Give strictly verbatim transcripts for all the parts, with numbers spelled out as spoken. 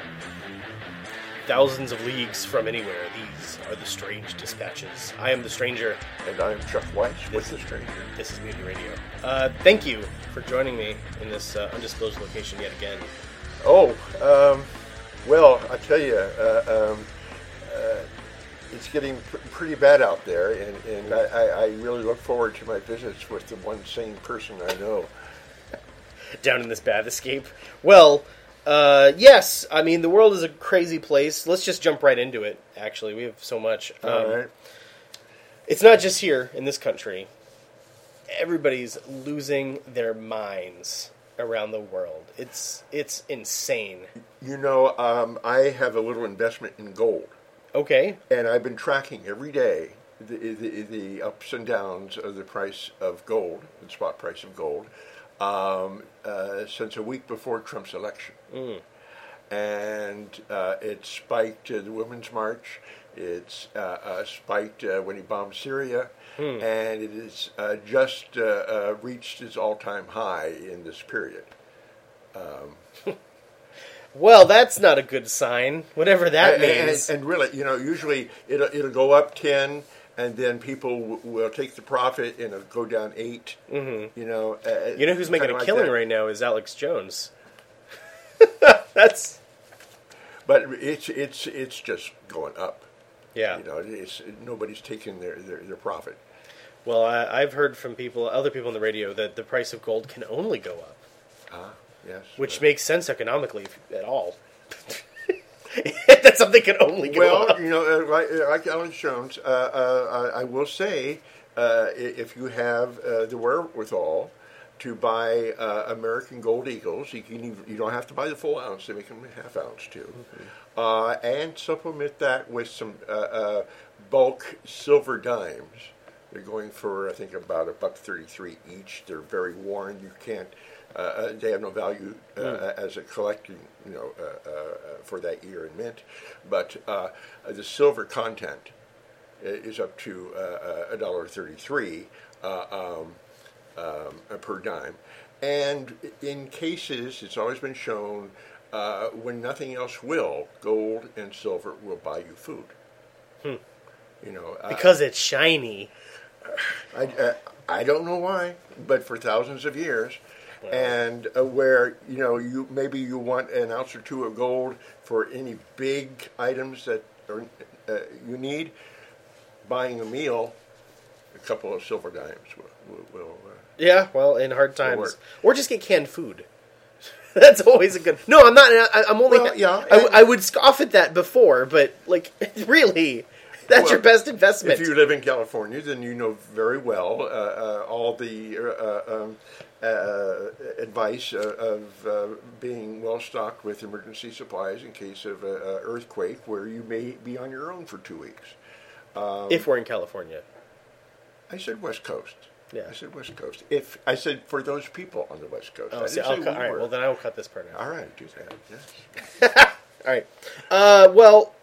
Thousands of leagues from anywhere, these are the Strange Dispatches. I am the Stranger. And I am Chuck Weiss with the Stranger. This is Mutiny Radio. Uh, thank you for joining me in this uh, undisclosed location yet again. Oh, um, well, I tell you, uh, um, uh, it's getting pr- pretty bad out there, and, and I, I, I really look forward to my visits with the one sane person I know. Down in this bath escape. Well, uh, yes, I mean, the world is a crazy place. Let's just jump right into it, actually. We have so much. Um, All right. It's not just here in this country. Everybody's losing their minds around the world. It's it's insane. You know, um, I have a little investment in gold. Okay. And I've been tracking every day the, the, the ups and downs of the price of gold, the spot price of gold, um, uh, since a week before Trump's election. Mm. And uh, it spiked uh, the Women's March. It's uh, uh, spiked uh, when he bombed Syria. Mm. And it has uh, just uh, uh, reached its all-time high in this period. Um Well, that's not a good sign, whatever that and, means. And, and really, you know, usually it'll, it'll go up ten, and then people w- will take the profit, and it'll go down eight. Mm-hmm. You know, uh, you know who's making a like killing that. right now is Alex Jones. That's. But it's it's it's just going up. Yeah. You know, it's nobody's taking their, their, their profit. Well, I, I've heard from people, other people on the radio, that the price of gold can only go up. Ah. Yes, which but. makes sense economically at all. That something can only go well, up. you know, uh, like, like Alex Jones, uh, uh, I will say, uh, if you have uh, the wherewithal to buy uh, American Gold Eagles, you, can, you don't have to buy the full ounce; they make them a half ounce too, mm-hmm. uh, and supplement that with some uh, uh, bulk silver dimes. They're going for, I think, about a buck thirty-three each. They're very worn. You can't. Uh, they have no value uh, mm. as a collecting, you know, uh, uh, for that year in mint. But uh, the silver content is up to a dollar thirty-three uh, um, um, per dime. And in cases, it's always been shown, uh, when nothing else will, gold and silver will buy you food. Hmm. You know, because uh, it's shiny. I, uh, I don't know why, but for thousands of years. And uh, where, you know, you maybe you want an ounce or two of gold for any big items that are, uh, you need, buying a meal, a couple of silver dimes will... will, will uh, yeah, well, in hard times. Or just get canned food. That's always a good... No, I'm not... I, I'm only... Well, yeah, I, I would scoff at that before, but, like, really... That's well, your best investment. If you live in California, then you know very well uh, uh, all the uh, um, uh, advice uh, of uh, being well stocked with emergency supplies in case of an earthquake, where you may be on your own for two weeks. Um, if we're in California, I said West Coast. Yeah, I said West Coast. If I said for those people on the West Coast, oh, I see, didn't I'll say cut, we all right. were. Well, then I will cut this part out. All right, do that. Yes. All right. Uh, well.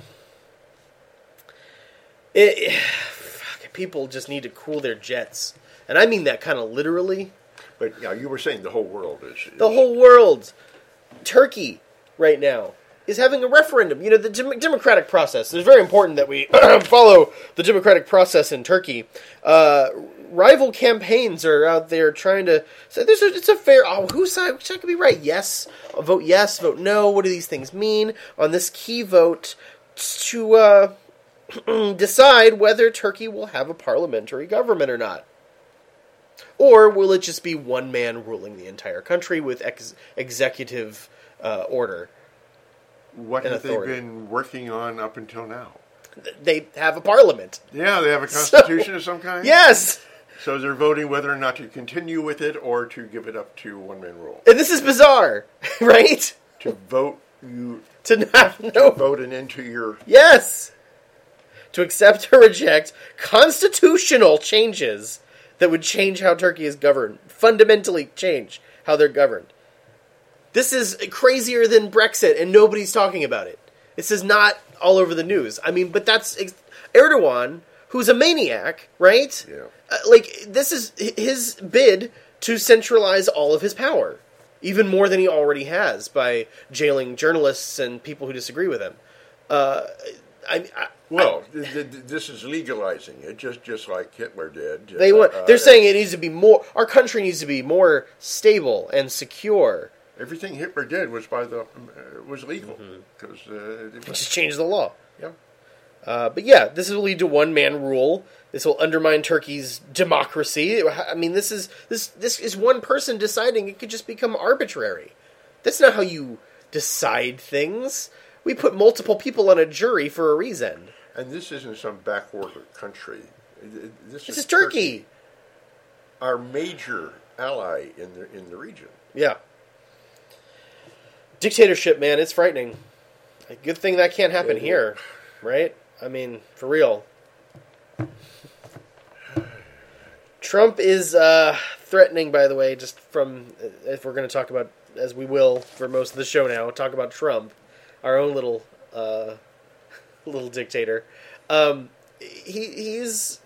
It, fuck, people just need to cool their jets. And I mean that kind of literally. But yeah, you were saying the whole world is... is the whole world. Turkey, right now, is having a referendum. You know, the dem- democratic process. It's very important that we follow the democratic process in Turkey. Uh, rival campaigns are out there trying to say, this is, it's a fair... Oh, whose side? Which side could be right? Yes. Vote yes, vote no. What do these things mean? On this key vote to... Uh, decide whether Turkey will have a parliamentary government or not. Or will it just be one man ruling the entire country with ex- executive uh, order? What and have authority. they been working on up until now? They have a parliament. Yeah, they have a constitution so, of some kind? Yes! So they're voting whether or not to continue with it or to give it up to one-man rule. And this is bizarre, right? To vote you... To not... No. To vote an end to your... Yes! To accept or reject constitutional changes that would change how Turkey is governed. Fundamentally change how they're governed. This is crazier than Brexit, and nobody's talking about it. This is not all over the news. I mean, but that's... Erdogan, who's a maniac, right? Yeah. Uh, like, this is his bid to centralize all of his power. even more than he already has by jailing journalists and people who disagree with him. Uh, I, I, Well, th- th- this is legalizing it, just just like Hitler did. they want. Uh, They're saying it needs to be more. Our country needs to be more stable and secure. everything Hitler did was by the uh, was legal because uh, it was- Just change the law. yeah. Uh, but yeah, this will lead to one man rule. This will undermine Turkey's democracy. I mean, this is this this is one person deciding. It could just become arbitrary. That's not how you decide things. We put multiple people on a jury for a reason. And this isn't some backwater country. This, This is Turkey. our major ally in the in the region. Yeah. Dictatorship, man, it's frightening. A good thing that can't happen It is. here, right? I mean, for real. Trump is uh, threatening, by the way, just from, if we're going to talk about, as we will for most of the show now, talk about Trump, our own little uh, little dictator. Um, he he's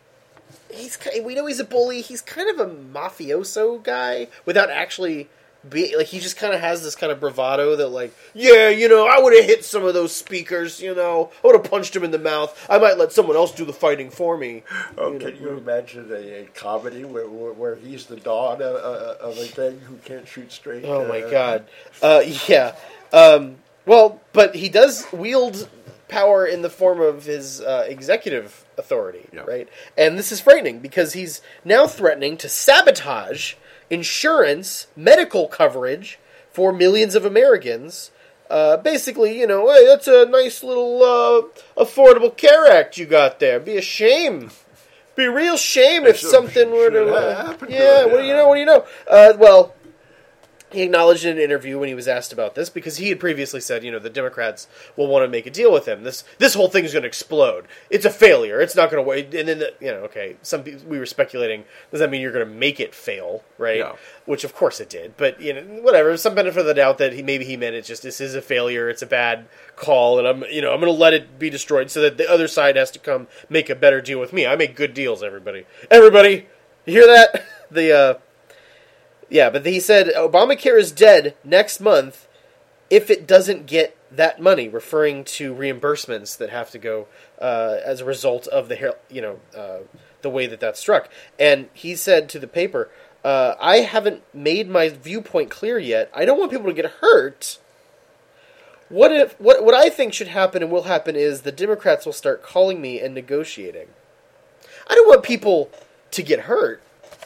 he's ki- we know he's a bully. He's kind of a mafioso guy without actually being like. He just kind of has this kind of bravado that like, yeah, you know, I would have hit some of those speakers. You know, I would have punched him in the mouth. I might let someone else do the fighting for me. Oh, You know, can you imagine a, a comedy where, where where he's the Don of, uh, of a gang who can't shoot straight? Oh my uh, god. Uh, yeah. Um, well, but he does wield power in the form of his uh, executive authority, Yeah. right? And this is frightening because he's now threatening to sabotage insurance, medical coverage for millions of Americans. Uh, basically, you know, hey, that's a nice little uh, Affordable Care Act you got there. Be a shame. Be a real shame if It should- something were should to uh, happen to yeah. it, What do you yeah. know? What do you know? Uh, well. He acknowledged in an interview when he was asked about this because he had previously said, you know, the Democrats will want to make a deal with him. This this whole thing's going to explode. It's a failure. It's not going to wait. And then, the, you know, okay, some people, we were speculating, does that mean you're going to make it fail, right? Yeah. Which of course it did. But, you know, whatever. Some benefit of the doubt that he maybe he meant it's just this is a failure. It's a bad call, and I'm you know I'm going to let it be destroyed so that the other side has to come make a better deal with me. I make good deals, everybody. Everybody, you hear that? The uh, Yeah, but he said Obamacare is dead next month if it doesn't get that money, referring to reimbursements that have to go uh, as a result of the hair- you know uh, the way that that's struck. And he said to the paper, uh, "I haven't made my viewpoint clear yet. I don't want people to get hurt. What if what what I think should happen and will happen is the Democrats will start calling me and negotiating. I don't want people to get hurt."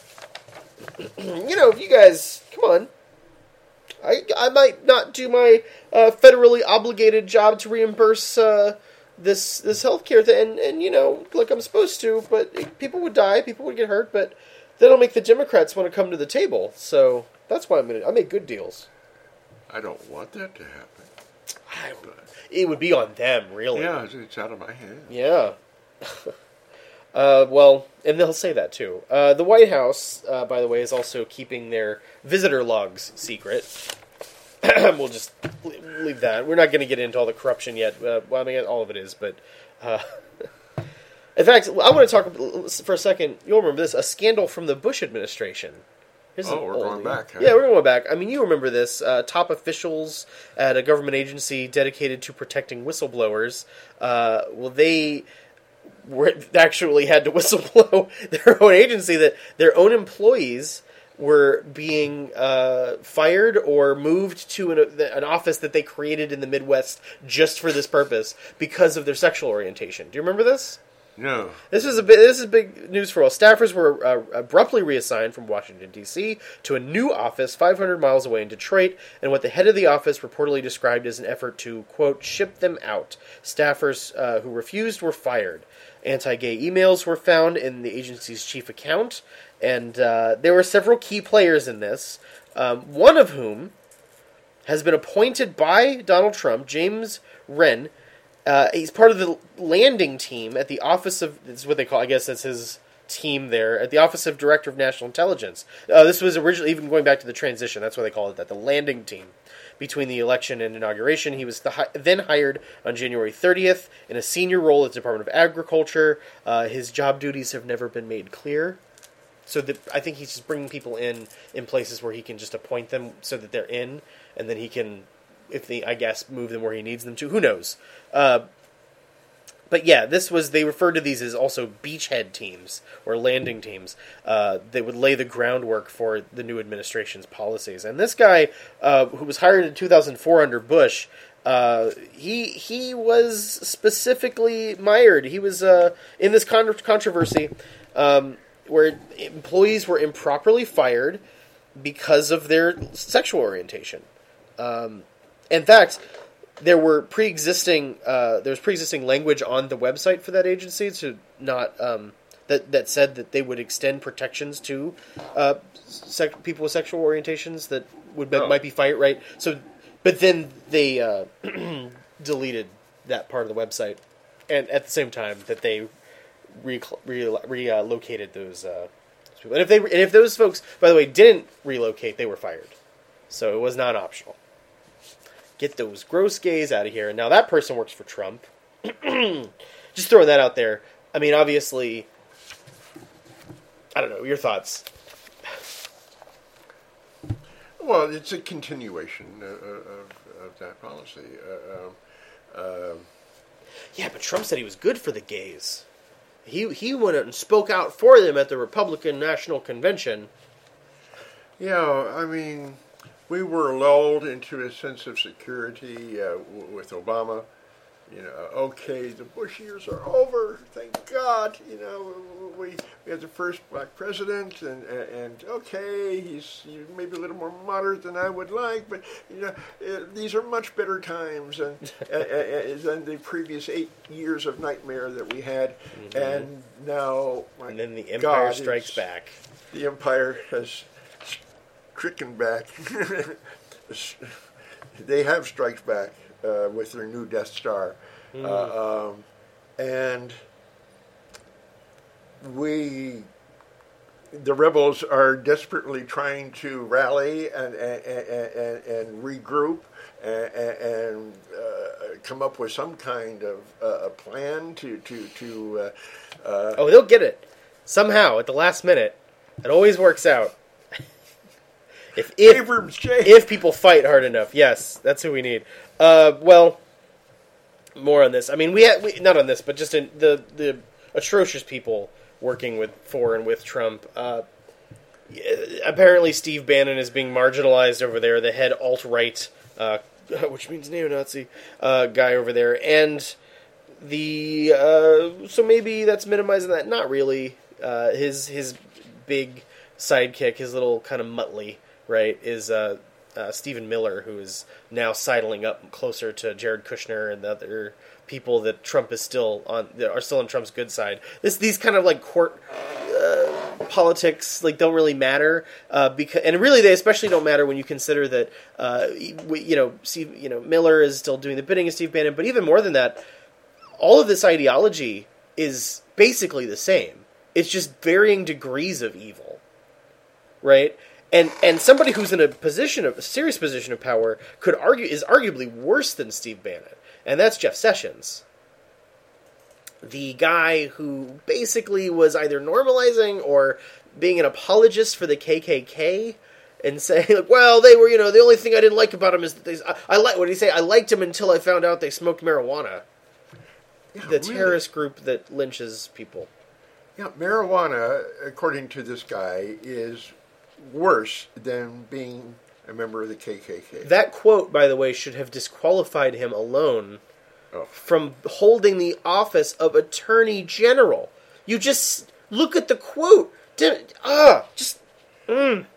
You know, if you guys, come on. I, I might not do my uh, federally obligated job to reimburse uh, this this healthcare thing, and, and, you know, like I'm supposed to, but it, people would die, people would get hurt, but that'll make the Democrats want to come to the table, so that's why I'm going to, I make good deals. I don't want that to happen. I, it would be on them, really. Yeah, it's, it's out of my hands. Yeah. Uh, well, and they'll say that too. Uh, the White House, uh, by the way, is also keeping their visitor logs secret. We'll just leave that. We're not going to get into all the corruption yet. Uh, well, I mean, all of it is, but uh, in fact, I want to talk for a second. You'll remember this: a scandal from the Bush administration. Here's Oh, an we're oldie. going back, huh? Yeah, we're going back. I mean, you remember this. Uh, top officials at a government agency dedicated to protecting whistleblowers. Uh, well, they were actually had to whistleblow their own agency that their own employees were being uh, fired or moved to an, an office that they created in the Midwest just for this purpose because of their sexual orientation. Do you remember this? No. This is a bit, this is big news for all. Staffers were uh, abruptly reassigned from Washington, D C to a new office five hundred miles away in Detroit, and what the head of the office reportedly described as an effort to, quote, ship them out. Staffers uh, who refused were fired. Anti-gay emails were found in the agency's chief account, and uh, there were several key players in this, um, one of whom has been appointed by Donald Trump, James Wren. Uh, he's part of the landing team at the Office of, this is what they call, I guess that's his team there, at the Office of Director of National Intelligence. Uh, this was originally, even going back to the transition, that's why they call it that, the landing team. Between the election and inauguration, he was the hi- then hired on January thirtieth in a senior role at the Department of Agriculture. Uh, his job duties have never been made clear. so that I think he's just bringing people in in places where he can just appoint them so that they're in, and then he can, if they, I guess, move them where he needs them to. Who knows? Uh, but yeah, this was, they referred to these as also beachhead teams or landing teams uh, that would lay the groundwork for the new administration's policies. And this guy, uh, who was hired in two thousand four under Bush, uh, he he was specifically mired. He was uh, in this con- controversy um, where employees were improperly fired because of their sexual orientation. Um, in fact, there were pre-existing uh, there was pre-existing language on the website for that agency to not um, that that said that they would extend protections to uh, sec- people with sexual orientations that would Oh. might be fired, right? So, but then they uh, deleted that part of the website, and at the same time that they re- re- relocated those uh, people. And if they and if those folks, by the way, didn't relocate, they were fired. So it was not optional. Get those gross gays out of here. And now that person works for Trump. Just throwing that out there. I mean, obviously, I don't know, your thoughts. Well, it's a continuation uh, of, of that policy. Uh, uh, Yeah, but Trump said he was good for the gays. He he went out and spoke out for them at the Republican National Convention. yeah, I mean, we were lulled into a sense of security uh, w- with Obama. You know, okay, the Bush years are over. Thank God. You know, we we had the first black president, and and, and okay, he's maybe a little more moderate than I would like, but you know, uh, these are much better times and, uh, uh, than the previous eight years of nightmare that we had. Mm-hmm. And now, my And then the Empire God, strikes it's- back. The Empire has stricken back. They have strikes back. Uh, with their new Death Star. Mm. Uh, um, and we, the rebels are desperately trying to rally and, and, and, and regroup and, and uh, come up with some kind of uh, a plan to... to, to uh, uh, oh, they'll get it. Somehow, at the last minute. It always works out. If if, Abrams J. if people fight hard enough, yes, that's who we need. Uh, well, more on this. I mean, we, had, we not on this, but just in the the atrocious people working with for and with Trump. Uh, apparently, Steve Bannon is being marginalized over there, the head alt-right, uh, which means neo-Nazi uh, guy over there, and the uh, so maybe that's minimizing that. Not really. Uh, his his big sidekick, his little kind of Muttley. Right, is uh, uh, Stephen Miller, who is now sidling up closer to Jared Kushner and the other people that Trump is still on, that are still on Trump's good side. This these kind of like court uh, politics like don't really matter uh, because, and really they especially don't matter when you consider that uh, we, you know Steve, you know Miller is still doing the bidding of Steve Bannon, but even more than that, all of this ideology is basically the same. It's just varying degrees of evil, right? And and somebody who's in a position of a serious position of power could argue is arguably worse than Steve Bannon, and that's Jeff Sessions, the guy who basically was either normalizing or being an apologist for the K K K, and saying like, well, they were, you know, the only thing I didn't like about him is that they, I, I like what did he say? I liked him until I found out they smoked marijuana. Yeah, the really. terrorist group that lynches people. Yeah, marijuana, according to this guy, is worse than being a member of the K K K. That quote, by the way, should have disqualified him alone oh. from holding the office of Attorney General. You just look at the quote. Did, ah, just. Mm.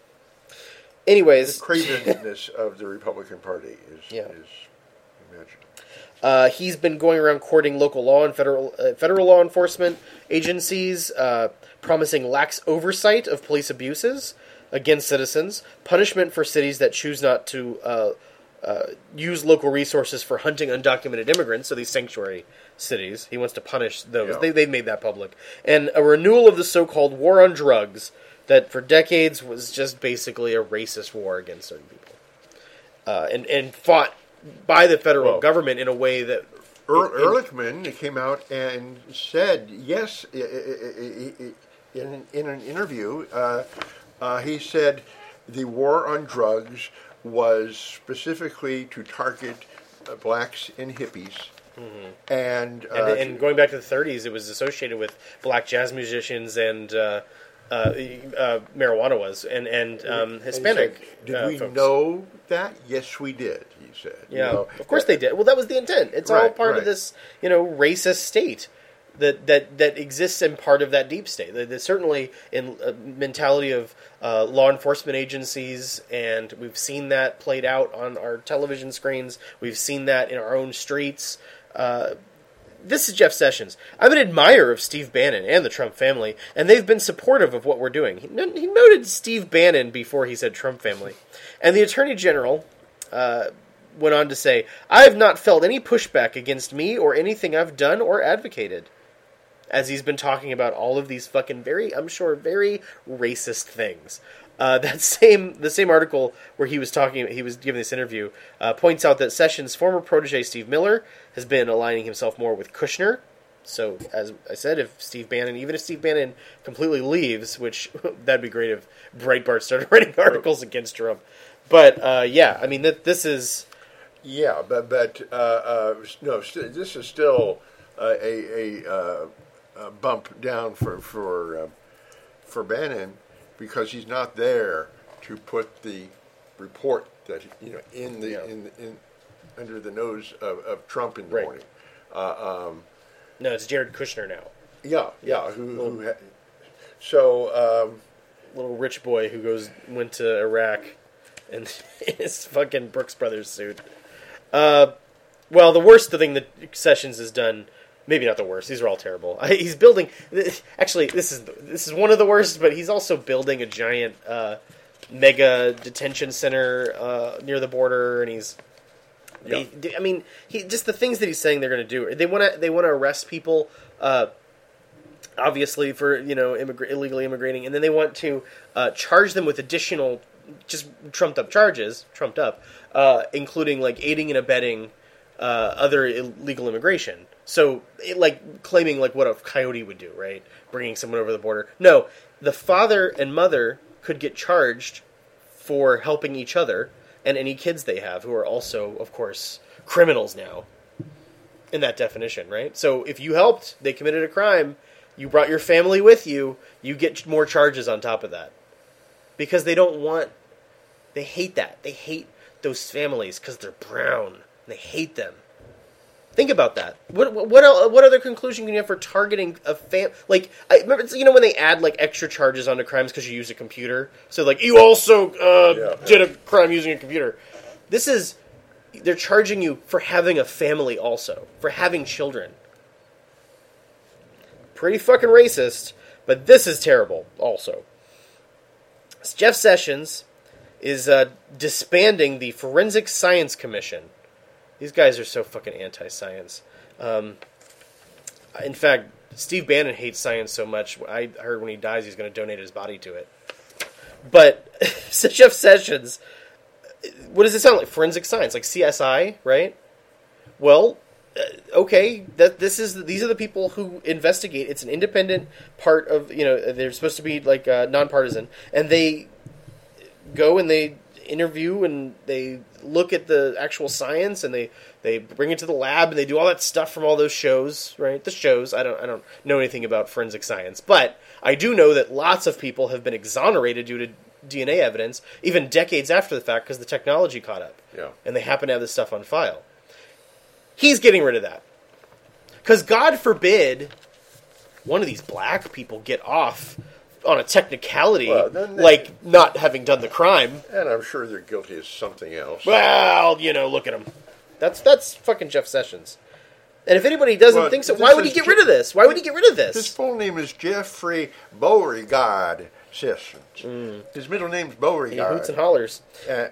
Anyways, The cravenness of the Republican Party is, Yeah. is imaginable. Uh, he's been going around courting local law and federal uh, federal law enforcement agencies, uh, promising lax oversight of police abuses against citizens, punishment for cities that choose not to uh, uh, use local resources for hunting undocumented immigrants, so these sanctuary cities. He wants to punish those. Yeah. They, they've made that public. And a renewal of the so-called war on drugs that for decades was just basically a racist war against certain people. Uh, and, and fought by the federal Well, government in a way that... Er, it- it- Ehrlichman came out and said, yes, i- i- i- in in an interview, uh, uh, he said the war on drugs was specifically to target uh, blacks and hippies. Mm-hmm. And, uh, and and going back to the thirties, it was associated with black jazz musicians and uh, uh, uh, marijuana was and and um, Hispanic. Like, did uh, we folks. know that? Yes, we did. He said. Yeah, you know, of course they did. Well, that was the intent. It's right, all part right. of this, you know, racist state that that that exists in part of that deep state. There's certainly in a mentality of uh, law enforcement agencies, and we've seen that played out on our television screens. We've seen that in our own streets. Uh, this is Jeff Sessions. I'm an admirer of Steve Bannon and the Trump family, and they've been supportive of what we're doing. He, he noted Steve Bannon before he said Trump family. And the Attorney General uh, went on to say, I have not felt any pushback against me or anything I've done or advocated. As he's been talking about all of these fucking very, I'm sure, very racist things. Uh, that same the same article where he was talking, he was giving this interview, uh, points out that Sessions' former protege Steve Miller has been aligning himself more with Kushner. So, as I said, if Steve Bannon, even if Steve Bannon completely leaves, which that'd be great if Breitbart started writing articles against Trump. But uh, yeah, I mean, that this is yeah, but but uh, uh, no, st- this is still uh, a a, uh, a bump down for for uh, for Bannon. Because he's not there to put the report that you know in the yeah. in, in under the nose of, of Trump in the right. morning. Uh, um, no, it's Jared Kushner now. Yeah, yeah. Who, who ha- so um, little rich boy who goes went to Iraq in his fucking Brooks Brothers suit. Uh, well, the worst thing that Sessions has done. Maybe not the worst. These are all terrible. He's building. Actually, this is this is one of the worst. But he's also building a giant uh, mega detention center uh, near the border, and he's. Yeah. They, I mean, he just the things that he's saying they're going to do. They want to. They want to arrest people, uh, obviously for you know immigra- illegally immigrating, and then they want to uh, charge them with additional, just trumped up charges, trumped up, uh, including like aiding and abetting uh, other illegal immigration. So, it, like, claiming, like, what a coyote would do, right? Bringing someone over the border. No, the father and mother could get charged for helping each other and any kids they have, who are also, of course, criminals now, in that definition, right? So, if you helped, they committed a crime, you brought your family with you, you get more charges on top of that. Because they don't want... They hate that. They hate those families because they're brown. They hate them. Think about that. What what else, what other conclusion can you have for targeting a fam? Like, I remember, you know, when they add like extra charges onto crimes because you use a computer. So like, you also uh, yeah. did a crime using a computer. This is they're charging you for having a family, also for having children. Pretty fucking racist, but this is terrible. Also, Jeff Sessions is uh, disbanding the Forensic Science Commission. These guys are so fucking anti-science. Um, in fact, Steve Bannon hates science so much, I heard when he dies he's going to donate his body to it. But Jeff Sessions, what does it sound like? Forensic science, like C S I, right? Well, okay, that this is these are the people who investigate. It's an independent part of, you know, they're supposed to be like uh, nonpartisan, and they go and they interview and they look at the actual science and they, they bring it to the lab and they do all that stuff from all those shows, right? The shows. I don't I don't know anything about forensic science, but I do know that lots of people have been exonerated due to D N A evidence, even decades after the fact, because the technology caught up. Yeah. And they happen to have this stuff on file. He's getting rid of that. Because God forbid one of these black people get off on a technicality, well, they, like not having done the crime. And I'm sure they're guilty of something else. Well, you know, look at him. That's that's fucking Jeff Sessions. And if anybody doesn't well, think so, why would he get Je- rid of this? Why would he get rid of this? His full name is Jeffrey Beauregard Sessions. Mm. His middle name's Beauregard. He hoots and hollers. Uh,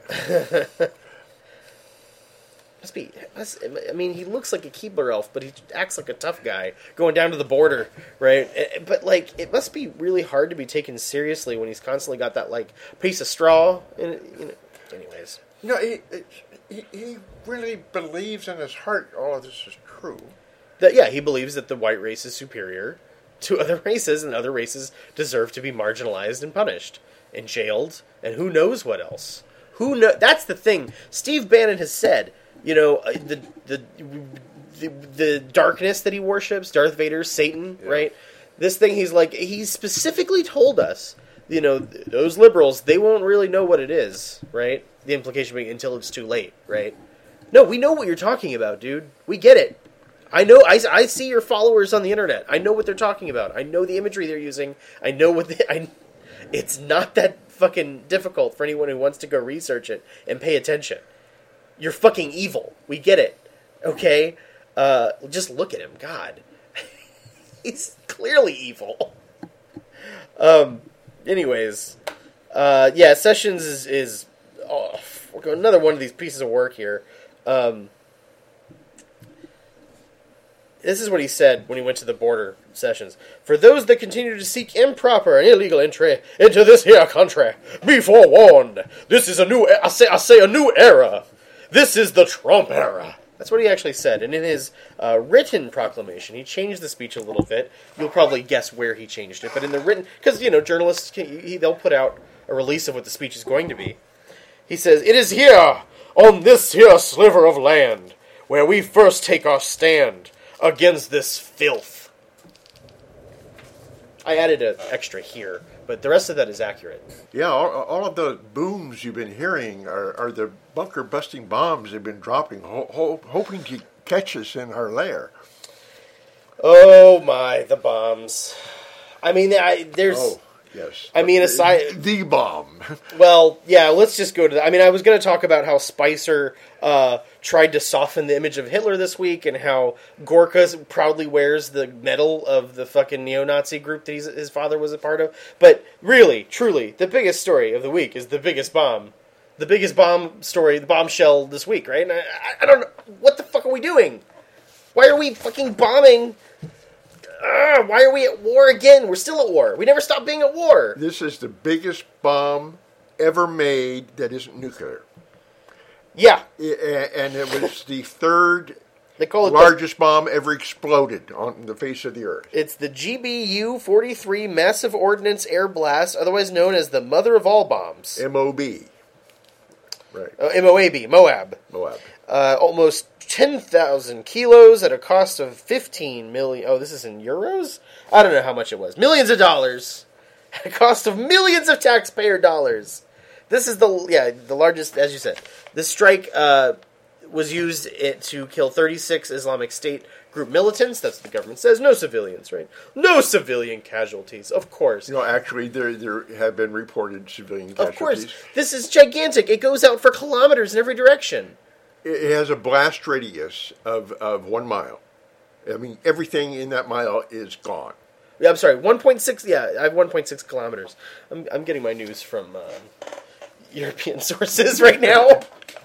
Must be. Must, I mean, he looks like a Keebler elf, but he acts like a tough guy going down to the border, right? But like, it must be really hard to be taken seriously when he's constantly got that like piece of straw. In it, you know. Anyways, no, he, he he really believes in his heart all of this is true. That yeah, he believes that the white race is superior, to other races, and other races deserve to be marginalized and punished and jailed, and who knows what else. Who know? That's the thing. Steve Bannon has said, you know, uh, the the the, the darkness that he worships, Darth Vader, Satan, yeah. right? This thing, he's like, he specifically told us, you know, those liberals, they won't really know what it is, right? The implication being until it's too late, right? No, we know what you're talking about, dude. We get it. I know. I, I see your followers on the internet. I know what they're talking about. I know the imagery they're using. I know what they, I. It's not that fucking difficult for anyone who wants to go research it and pay attention. You're fucking evil. We get it. Okay? Uh, just look at him. God. He's clearly evil. Um. Anyways. Uh, yeah, Sessions is... is oh, another one of these pieces of work here. Um... This is what he said when he went to the border, Sessions. For those that continue to seek improper and illegal entry into this here country, be forewarned. This is a new, I say, I say a new era. This is the Trump era. That's what he actually said. And in his uh, written proclamation, he changed the speech a little bit. You'll probably guess where he changed it. But in the written, because, you know, journalists, can, he, they'll put out a release of what the speech is going to be. He says, it is here, on this here sliver of land, where we first take our stand against this filth. I added an extra here, but the rest of that is accurate. Yeah, all, all of the booms you've been hearing are, are the bunker-busting bombs they've been dropping, ho- ho- hoping to catch us in our lair. Oh my, the bombs. I mean, I, there's... Oh, yes. I mean, aside... The bomb. Well, yeah, let's just go to that. I mean, I was going to talk about how Spicer uh, tried to soften the image of Hitler this week, and how Gorka proudly wears the medal of the fucking neo-Nazi group that he's, his father was a part of. But really, truly, the biggest story of the week is the biggest bomb. The biggest bomb story, the bombshell this week, right? And I, I don't know, what the fuck are we doing? Why are we fucking bombing? Uh, why are we at war again? We're still at war. We never stopped being at war. This is the biggest bomb ever made that isn't nuclear. Yeah. And it was the third they call it largest the, bomb ever exploded on the face of the earth. It's the G B U forty-three Massive Ordnance Air Blast, otherwise known as the mother of all bombs. M O B. Right. Uh, M O A B, Moab. Moab. Uh, almost ten thousand kilos at a cost of fifteen million dollars. Oh, this is in euros? I don't know how much it was. Millions of dollars. At a cost of millions of taxpayer dollars. This is the, yeah, the largest, as you said. This strike uh, was used it, to kill thirty-six Islamic State group militants. That's what the government says. No civilians, right? No civilian casualties, of course. You know, actually, there there have been reported civilian casualties. Of course. This is gigantic. It goes out for kilometers in every direction. It has a blast radius of, of one mile. I mean, everything in that mile is gone. Yeah, I'm sorry, one point six, yeah, I have one point six kilometers. I'm, I'm getting my news from um, European sources right now.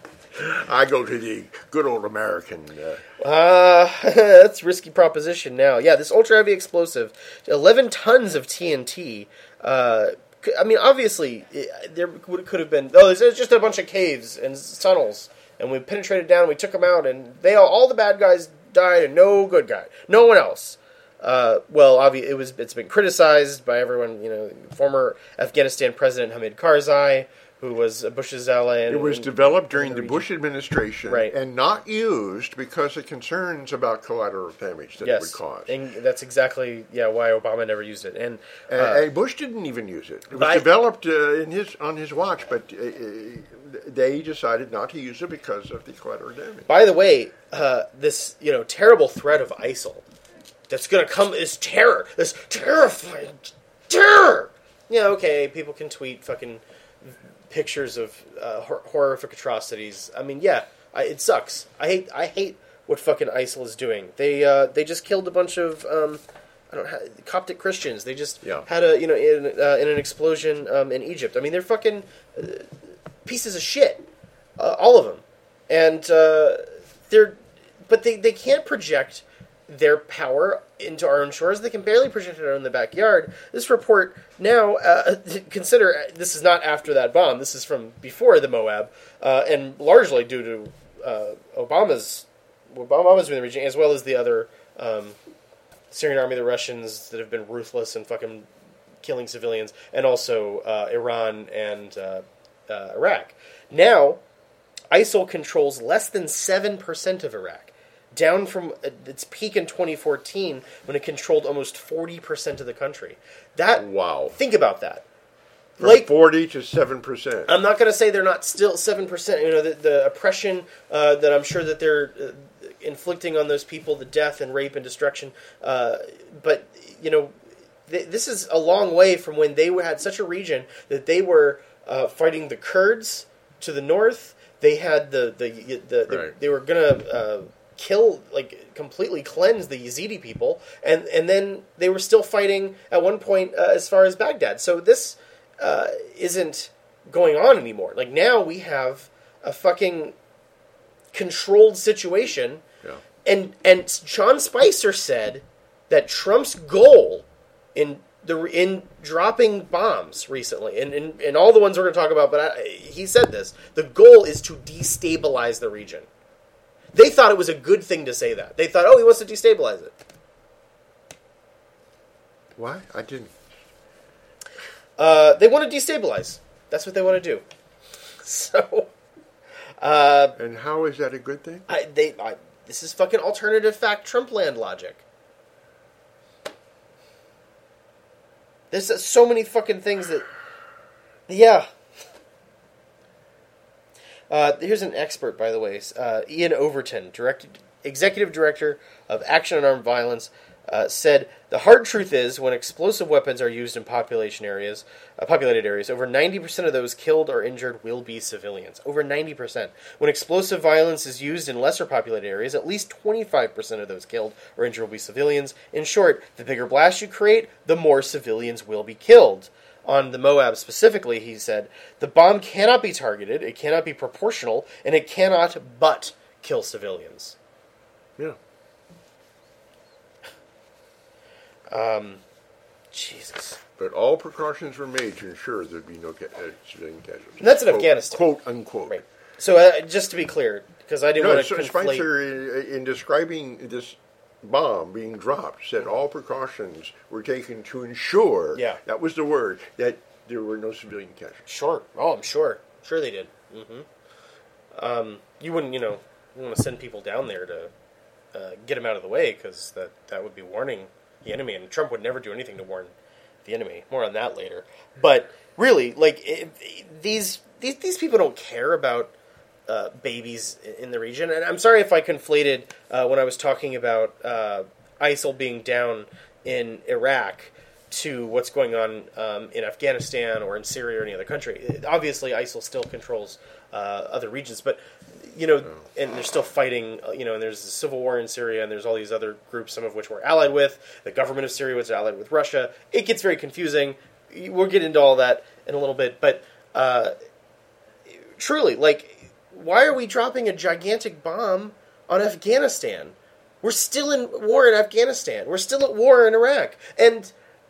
I go to the good old American. Uh, uh, that's a risky proposition now. Yeah, this ultra-heavy explosive, eleven tons of T N T. Uh, I mean, obviously, it, there could have been, oh, there's just a bunch of caves and tunnels. And we penetrated down, and we took them out, and they all, all the bad guys died, and no good guy, no one else. Uh, well, obviously, it was it's been criticized by everyone. You know, former Afghanistan President Hamid Karzai, who was Bush's ally. And, it was and, developed during the Bush administration, right, and not used because of concerns about collateral damage that yes. it would cause. And that's exactly yeah why Obama never used it. And, uh, and, and Bush didn't even use it. It was I, developed uh, in his on his watch, but uh, they decided not to use it because of the collateral damage. By the way, uh, this you know terrible threat of ISIL that's going to come, this terror, this terrifying terror. Yeah, okay, people can tweet fucking pictures of uh, hor- horrific atrocities. I mean, yeah, I, it sucks. I hate, I hate what fucking ISIL is doing. They, uh, they just killed a bunch of, um, I don't know, Coptic Christians. They just yeah. had a, you know, in, uh, in an explosion um, in Egypt. I mean, they're fucking uh, pieces of shit, uh, all of them, and uh, they're, but they, they can't project their power into our own shores. They can barely project it out in the backyard. This report now, uh, consider, this is not after that bomb. This is from before the Moab, uh, and largely due to uh, Obama's Obama's in the region, as well as the other um, Syrian army, the Russians that have been ruthless and fucking killing civilians, and also uh, Iran and uh, uh, Iraq. Now, ISIL controls less than seven percent of Iraq, down from its peak in twenty fourteen when it controlled almost forty percent of the country. That Wow. Think about that. From Like forty to seven percent. I'm not going to say they're not still seven percent. You know, the, the oppression uh, that I'm sure that they're uh, inflicting on those people, the death and rape and destruction. Uh, but, you know, th- this is a long way from when they had such a region that they were uh, fighting the Kurds to the north. They had the, the, the, the Right. they were going to uh, kill, like, completely cleanse the Yazidi people. And, and then they were still fighting at one point uh, as far as Baghdad. So this... Uh, isn't going on anymore. Like, now we have a fucking controlled situation. Yeah. And and Sean Spicer said that Trump's goal in the in dropping bombs recently, and, and, and all the ones we're going to talk about, but I, he said this, the goal is to destabilize the region. They thought it was a good thing to say that. They thought, oh, he wants to destabilize it. Why? I didn't. Uh, they want to destabilize. That's what they want to do. So, uh, And how is that a good thing? I, they, I, this is fucking alternative fact Trump land logic. There's uh, so many fucking things that, yeah. Uh, here's an expert, by the way, uh, Ian Overton, direct, executive director of Action on Armed Violence. Uh, said, the hard truth is, when explosive weapons are used in population areas, uh, populated areas, over ninety percent of those killed or injured will be civilians. Over ninety percent. When explosive violence is used in lesser populated areas, at least twenty-five percent of those killed or injured will be civilians. In short, the bigger blast you create, the more civilians will be killed. On the Moab specifically, he said, the bomb cannot be targeted, it cannot be proportional, and it cannot but kill civilians. Yeah. Um, Jesus. But all precautions were made to ensure there'd be no ca- uh, civilian casualties. And that's in quote, Afghanistan. Quote, unquote. Right. So, uh, just to be clear, because I didn't No, want to so conflate... Spicer, in, in describing this bomb being dropped, said all precautions were taken to ensure, Yeah. that was the word, that there were no civilian casualties. Sure. Oh, I'm sure. Sure they did. Mm-hmm. Um, you wouldn't, you know, you want to send people down there to uh, get them out of the way, because that, that would be warning the enemy, and Trump would never do anything to warn the enemy. More on that later. But really, like, it, these, these these people don't care about uh, babies in the region. And I'm sorry if I conflated uh, when I was talking about uh, ISIL being down in Iraq to what's going on um, in Afghanistan or in Syria or any other country. Obviously, ISIL still controls uh, other regions, but you know, and they're still fighting. You know, and there's a civil war in Syria, and there's all these other groups, some of which we're allied with. The government of Syria was allied with Russia. It gets very confusing. We'll get into all that in a little bit, but uh, truly, like, why are we dropping a gigantic bomb on Afghanistan? We're still in war in Afghanistan. We're still at war in Iraq, and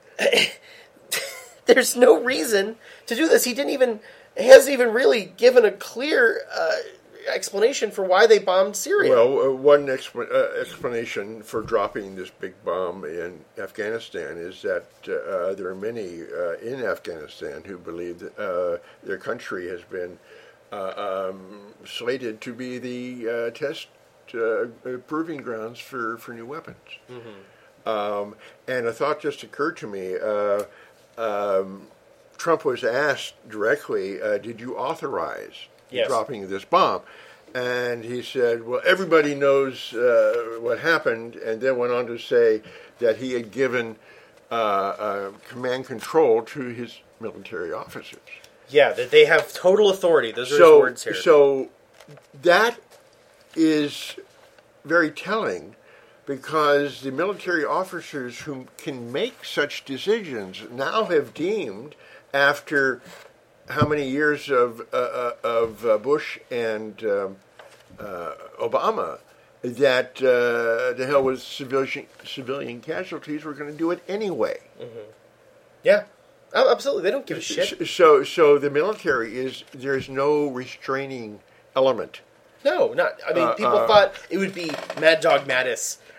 there's no reason to do this. He didn't even he hasn't even really given a clear uh, explanation for why they bombed Syria. Well, uh, one exp- uh, explanation for dropping this big bomb in Afghanistan is that uh, there are many uh, in Afghanistan who believe that uh, their country has been uh, um, slated to be the uh, test uh, proving grounds for, for new weapons. Mm-hmm. Um, and a thought just occurred to me. Uh, um, Trump was asked directly, uh, did you authorize Yes. dropping this bomb? And he said, well, everybody knows uh, what happened, and then went on to say that he had given uh, uh, command control to his military officers. Yeah, that they have total authority. Those are So, his words here. so that is very telling, because the military officers who can make such decisions now have deemed, after how many years of uh, uh, of uh, Bush and um, uh, Obama, that uh, the hell with civilian civilian casualties, we're going to do it anyway. Mm-hmm. Yeah, oh, absolutely. They don't give a shit. So, so the military is there's no restraining element. No, not. I mean, Uh, people uh, thought it would be Mad Dog Mattis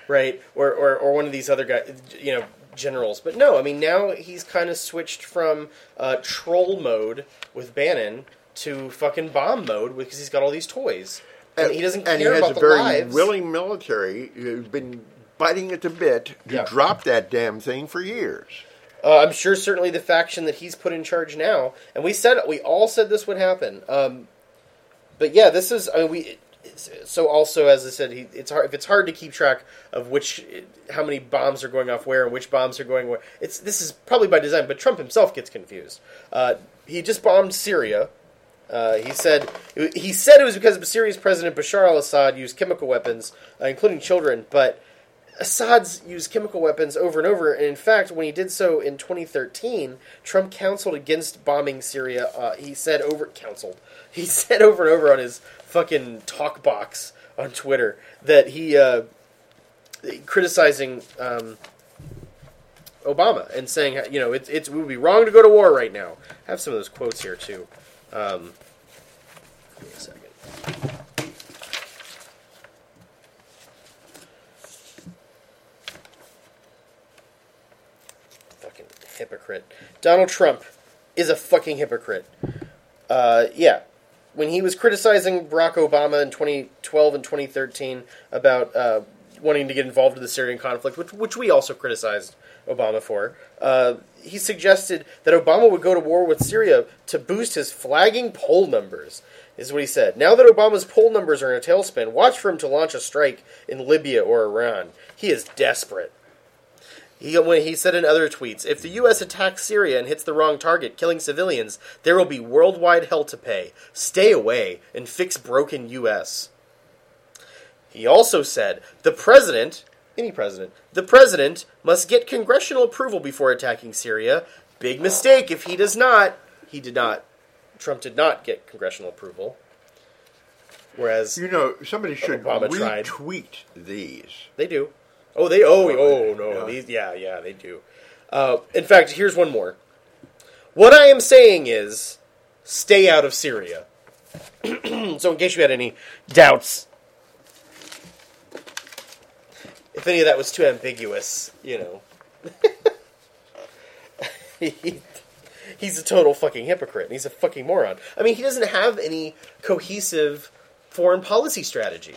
right? Or, or or one of these other guys, you know, generals. But no, I mean, now he's kind of switched from uh, troll mode with Bannon to fucking bomb mode because he's got all these toys. And, and he doesn't care and he has about a the very lives. willing military who's been biting at the bit to Yeah. drop that damn thing for years. Uh, I'm sure certainly the faction that he's put in charge now, and we said we all said this would happen. Um, but yeah, this is I mean, we. So also, as I said, he, it's hard if it's hard to keep track of which how many bombs are going off where and which bombs are going where. It's this is probably by design, but Trump himself gets confused. Uh, he just bombed Syria. Uh, he said he said it was because Syria's President Bashar al-Assad used chemical weapons, uh, including children. But Assad's used chemical weapons over and over, and in fact, when he did so in twenty thirteen, Trump counseled against bombing Syria. Uh, he said over counseled. He said over and over on his fucking talk box on Twitter that he uh, criticizing um, Obama and saying, you know, it's it's it would be wrong to go to war right now. I have some of those quotes here too. Um, give me a second. Fucking hypocrite. Donald Trump is a fucking hypocrite. Uh, yeah. When he was criticizing Barack Obama in twenty twelve and twenty thirteen about uh, wanting to get involved in the Syrian conflict, which, which we also criticized Obama for, uh, he suggested that Obama would go to war with Syria to boost his flagging poll numbers, is what he said. Now that Obama's poll numbers are in a tailspin, watch for him to launch a strike in Libya or Iran. He is desperate. He, when he said in other tweets, if the U S attacks Syria and hits the wrong target, killing civilians, there will be worldwide hell to pay. Stay away and fix broken U S. He also said, the president, any president, the president must get congressional approval before attacking Syria. Big mistake if he does not. He did not. Trump did not get congressional approval. Whereas, You know, somebody should Obama tried. retweet these. they do. Oh, they, oh, Well, oh, no. yeah. These, yeah, yeah, they do. Uh, in fact, here's one more. What I am saying is, stay out of Syria. So in case you had any doubts, if any of that was too ambiguous, you know. he, he's a total fucking hypocrite. He's a fucking moron. I mean, he doesn't have any cohesive foreign policy strategy.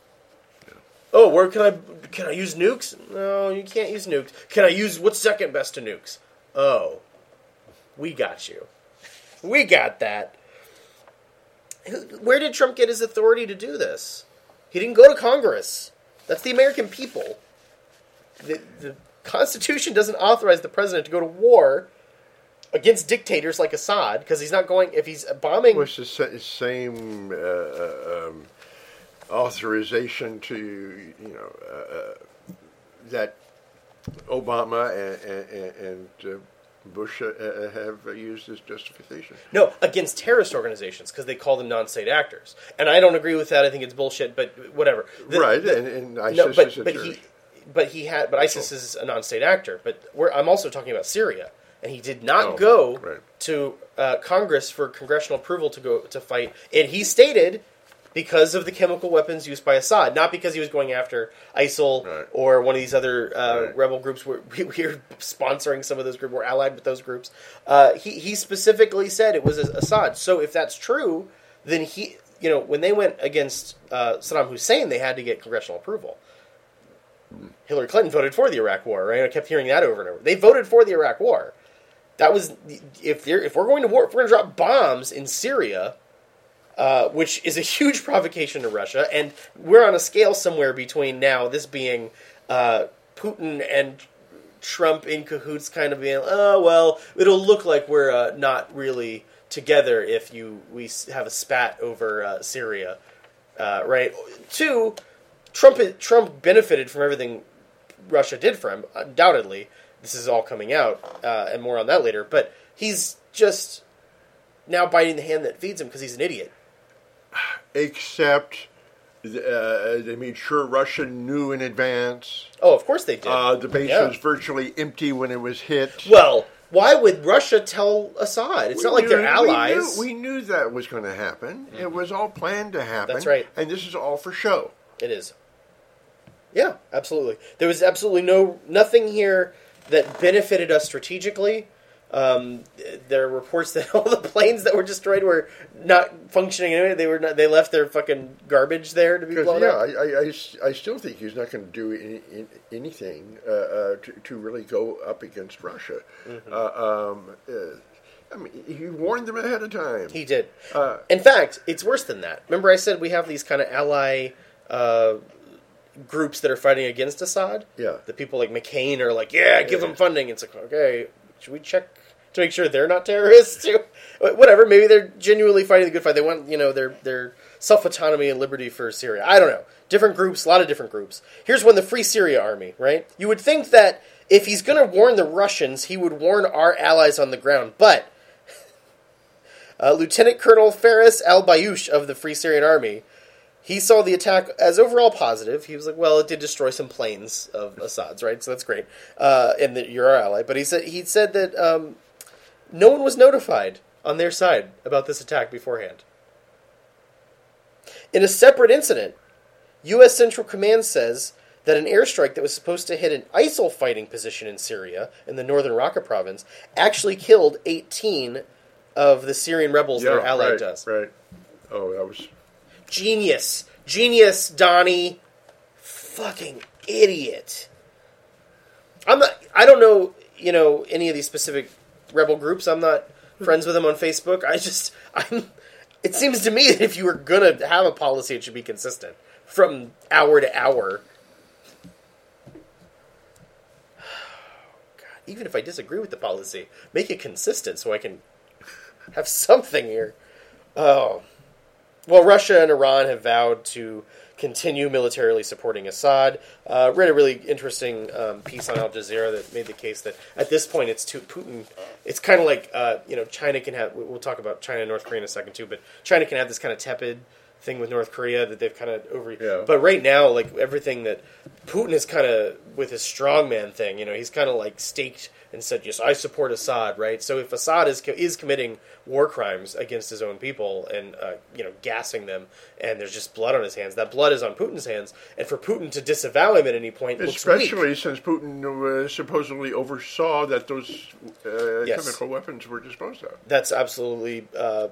Oh, where can I can I use nukes? No, you can't use nukes. Can I use what's second best to nukes? Oh, we got you. We got that. Where did Trump get his authority to do this? He didn't go to Congress. That's the American people. The, the Constitution doesn't authorize the president to go to war against dictators like Assad because he's not going. If he's bombing, Well, it's the sa- same uh, uh, um, authorization to, you know, uh, uh, that Obama and, and, and uh, Bush uh, have used as justification. no, against terrorist organizations because they call them non-state actors, and I don't agree with that. I think it's bullshit. But whatever. The- right, the- and, and ISIS no, but is a but he, terrorist. but he had, but ISIS is a non-state actor. But we're, I'm also talking about Syria, and he did not Oh, go right. to uh, Congress for congressional approval to go to fight, and he stated because of the chemical weapons used by Assad, not because he was going after ISIL Right. or one of these other uh, Right. rebel groups. We're, we're sponsoring some of those groups. We're allied with those groups. Uh, he he specifically said it was Assad. So if that's true, then he, you know, when they went against uh, Saddam Hussein, they had to get congressional approval. Hillary Clinton voted for the Iraq War, right? I kept hearing that over and over. They voted for the Iraq War. That was if they're, if we're going to war, if we're going to drop bombs in Syria, uh, which is a huge provocation to Russia, and we're on a scale somewhere between now this being uh, Putin and Trump in cahoots, kind of being, oh well, it'll look like we're uh, not really together if you we have a spat over uh, Syria, uh, right? Two. Trump Trump benefited from everything Russia did for him, undoubtedly. This is all coming out, uh, and more on that later. But he's just now biting the hand that feeds him because he's an idiot. Except uh, they made sure Russia knew in advance. Oh, of course they did. Uh, the base Yeah. was virtually empty when it was hit. Well, why would Russia tell Assad? It's We not like knew- they're allies. We knew, we knew that was going to happen. It was all planned to happen. That's right. And this is all for show. It is. Yeah, absolutely. There was absolutely no nothing here that benefited us strategically. Um, there are reports that all the planes that were destroyed were not functioning anyway. They were not, they left their fucking garbage there to be blown yeah, up. I, I, I, I still think he's not going to do any, anything uh, uh, to, to really go up against Russia. Mm-hmm. Uh, um, uh, I mean, he warned them ahead of time. He did. Uh, In fact, it's worse than that. Remember I said we have these kind of ally uh, groups that are fighting against Assad? Yeah. The people like McCain are like, yeah, give them funding. It's like, okay, should we check to make sure they're not terrorists too? Whatever, maybe they're genuinely fighting the good fight. They want, you know, their their self-autonomy and liberty for Syria. I don't know. Different groups, a lot of different groups. Here's one, the Free Syria Army, right? You would think that if he's going to warn the Russians, he would warn our allies on the ground. But uh, Lieutenant Colonel Faris al-Bayoush of the Free Syrian Army, he saw the attack as overall positive. He was like, well, it did destroy some planes of Assad's, right? So that's great. Uh, and that you're our ally. But he said, he said that um, no one was notified on their side about this attack beforehand. In a separate incident, U S Central Command says that an airstrike that was supposed to hit an ISIL fighting position in Syria, in the northern Raqqa province, actually killed eighteen of the Syrian rebels yeah, that are allied right, to us. Right. Oh, that was... Genius. Genius, Donnie. Fucking idiot. I'm not, I don't know, you know, any of these specific rebel groups. I'm not friends with them on Facebook. I just, I'm, it seems to me that if you were going to have a policy, it should be consistent from hour to hour. God, even if I disagree with the policy, make it consistent so I can have something here. Oh. Well, Russia and Iran have vowed to continue militarily supporting Assad. Uh, read a really interesting um, piece on Al Jazeera that made the case that at this point it's too Putin. It's kind of like uh, you know China can have. We'll talk about China and North Korea in a second too, but China can have this kind of tepid thing with North Korea that they've kind of over. Yeah. But right now, like everything that Putin is kind of with his strongman thing, you know, he's kind of like staked and said, "Yes, I support Assad." Right. So if Assad is is committing war crimes against his own people and uh, you know gassing them, and there's just blood on his hands, that blood is on Putin's hands, and for Putin to disavow him at any point, especially looks weak. Since Putin uh, supposedly oversaw that those uh, Yes. chemical weapons were disposed of. That's absolutely uh,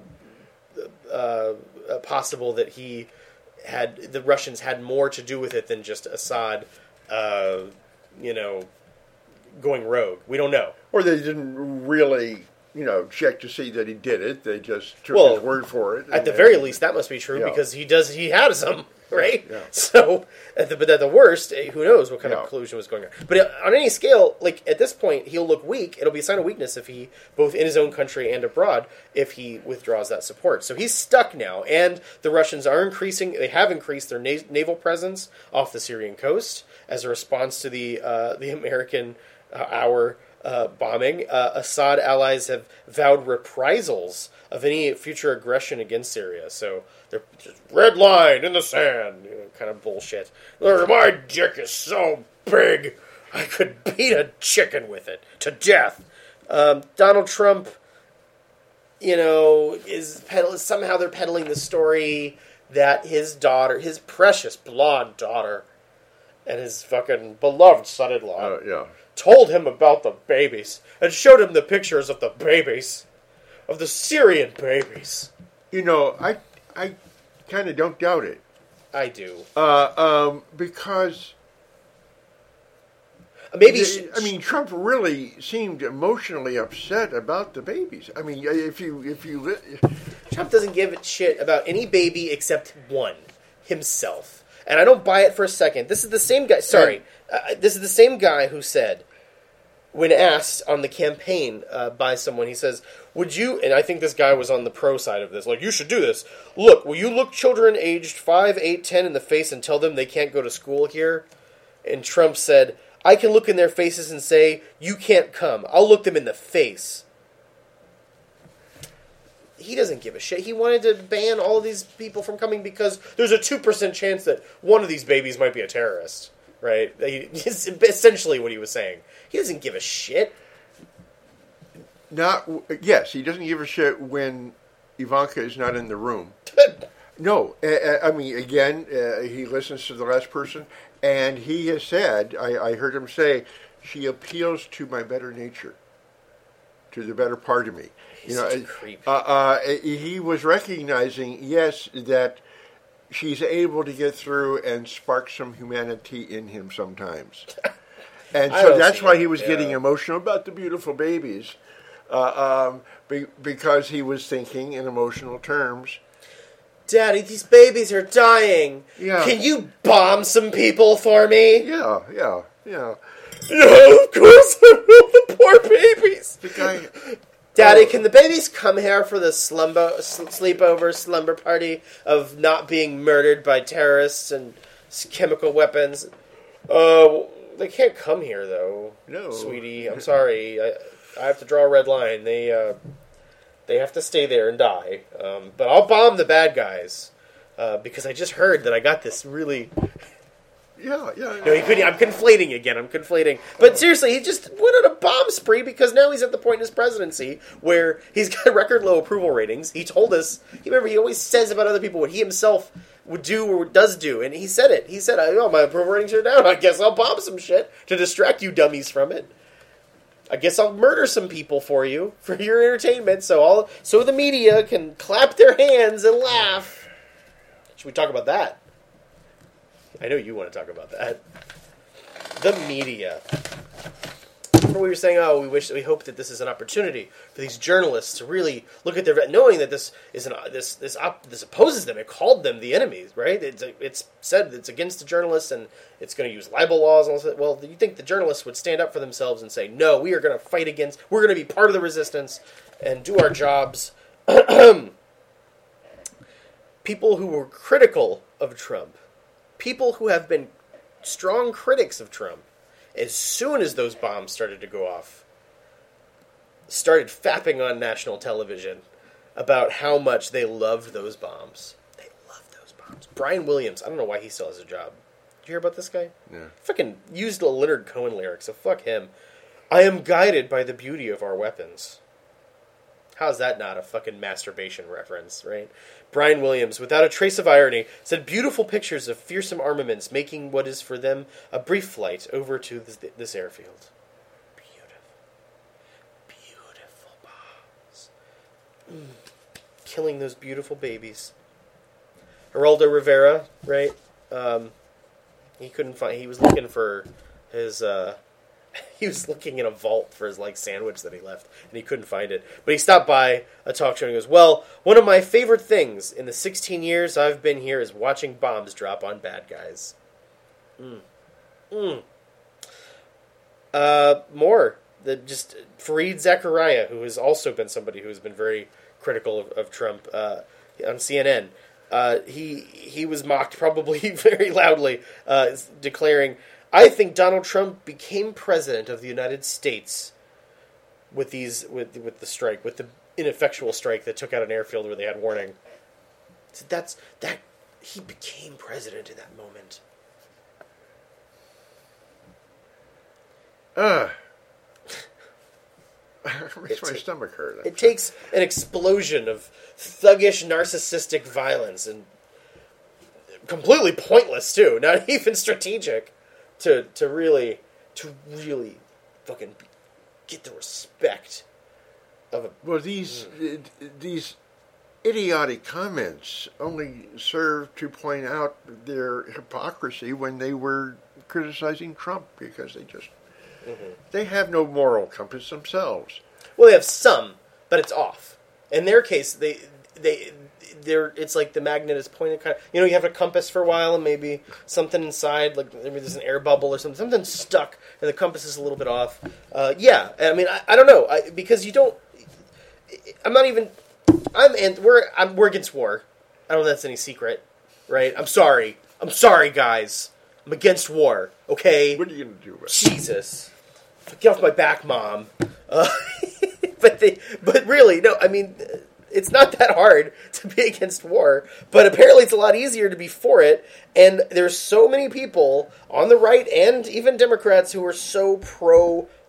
uh, possible that he had the Russians had more to do with it than just Assad, uh, you know, going rogue. We don't know. Or they didn't really, you know, check to see that he did it. They just took Well, his word for it. At the and- very least, that must be true Yeah. because he does. He had some, right? Yeah. So, at the, but at the worst, eh, who knows what kind Yeah. of collusion was going on? But uh, on any scale, like at this point, he'll look weak. It'll be a sign of weakness if he, both in his own country and abroad, if he withdraws that support. So he's stuck now, and the Russians are increasing. They have increased their na- naval presence off the Syrian coast as a response to the uh, the American uh, our. Uh, bombing. Uh, Assad allies have vowed reprisals of any future aggression against Syria. So they're just red line in the sand, you know, kind of bullshit. My dick is so big, I could beat a chicken with it to death. Um, Donald Trump, you know, is peddling, somehow they're peddling the story that his daughter, his precious blonde daughter, and his fucking beloved son-in-law. Uh, yeah. Told him about the babies and showed him the pictures of the babies, of the Syrian babies. You know, I I kind of don't doubt it. I do. Uh, um, because Maybe. the- she, I mean, Trump really seemed emotionally upset about the babies. I mean, if you if you li- Trump doesn't give a shit about any baby except one, himself. And I don't buy it for a second. This is the same guy. Sorry, uh, this is the same guy who said, when asked on the campaign uh, by someone, he says, "Would you?" And I think this guy was on the pro side of this. Like, you should do this. Look, will you look children aged five, eight, ten in the face and tell them they can't go to school here? And Trump said, "I can look in their faces and say, you can't come. I'll look them in the face." He doesn't give a shit. He wanted to ban all of these people from coming because there's a two percent chance that one of these babies might be a terrorist, right? It's essentially what he was saying. He doesn't give a shit. not yes, he doesn't give a shit when Ivanka is not in the room. No, uh, I mean, again, uh, he listens to the last person, and he has said, I, I heard him say, she appeals to my better nature, to the better part of me. He's you know, such a creep. Uh, uh, he was recognizing, yes, that she's able to get through and spark some humanity in him sometimes. And I so don't that's see why it, he was yeah. getting emotional about the beautiful babies, uh, um, be, because he was thinking in emotional terms. Daddy, these babies are dying. Yeah. Can you bomb some people for me? Yeah, yeah, yeah. No, of course I will. The poor babies. The guy, Daddy, oh. can the babies come here for the slumber, sl- sleepover slumber party of not being murdered by terrorists and s- chemical weapons? Uh, they can't come here though. No. Sweetie, I'm sorry. I, I have to draw a red line. They, uh, they have to stay there and die. Um, but I'll bomb the bad guys uh, because I just heard that I got this really. Yeah, yeah. No, he couldn't. I'm conflating again. I'm conflating. But seriously, he just went on a bomb spree because now he's at the point in his presidency where he's got record low approval ratings. He told us. You remember, he always says about other people what he himself would do or does do, and he said it. He said, "Oh, my approval ratings are down. I guess I'll bomb some shit to distract you dummies from it. I guess I'll murder some people for you for your entertainment, so all so the media can clap their hands and laugh." Should we talk about that? I know you want to talk about that. The media. Remember we were saying, oh, we wish, we hope that this is an opportunity for these journalists to really look at their, knowing that this is an, this this op, this opposes them. It called them the enemies, right? It's it's said it's against the journalists and it's going to use libel laws and all that. Well, you think the journalists would stand up for themselves and say, no, we are going to fight against, we're going to be part of the resistance and do our jobs. People who were critical of Trump, people who have been strong critics of Trump, as soon as those bombs started to go off, started fapping on national television about how much they loved those bombs. They loved those bombs. Brian Williams, I don't know why he still has a job. Did you hear about this guy? Yeah. Fucking used the Leonard Cohen lyrics, so fuck him. I am guided by the beauty of our weapons. How's that not a fucking masturbation reference, right? Brian Williams, without a trace of irony, said beautiful pictures of fearsome armaments making what is for them a brief flight over to this, this airfield. Beautiful. Beautiful bombs. Mm. Killing those beautiful babies. Geraldo Rivera, right? Um, he couldn't find, he was looking for his, uh, he was looking in a vault for his like sandwich that he left, and he couldn't find it. But he stopped by a talk show and he goes, well, one of my favorite things in the sixteen years I've been here is watching bombs drop on bad guys. Mm. Mm. Uh, more. The, just Fareed Zakaria, who has also been somebody who has been very critical of, of Trump uh, on C N N. Uh, he, he was mocked probably very loudly, uh, declaring, I think Donald Trump became president of the United States with these with with the strike, with the ineffectual strike that took out an airfield where they had warning. So that's that he became president in that moment. Ugh. Makes my It- stomach hurt. It takes an explosion of thuggish, narcissistic violence, and completely pointless too, not even strategic, to to really to really fucking get the respect of a. Well, these uh, these idiotic comments only serve to point out their hypocrisy when they were criticizing Trump, because they just mm-hmm. they have no moral compass themselves. Well, they have some, but it's off. In their case, they they they're it's like the magnet is pointed kind of. You know, you have a compass for a while, and maybe something inside, like maybe there's an air bubble or something, something stuck, and the compass is a little bit off. Uh, yeah, I mean, I, I don't know, I, because you don't. I'm not even. I'm and we're I'm we're against war. I don't know if that's any secret, right? I'm sorry. I'm sorry, guys. I'm against war. Okay. What are you going to do about it? Jesus, get off my back, Mom. Uh, but they, but really, no. I mean, it's not that hard to be against war. But apparently, it's a lot easier to be for it. And there's so many people on the right and even Democrats who are so pro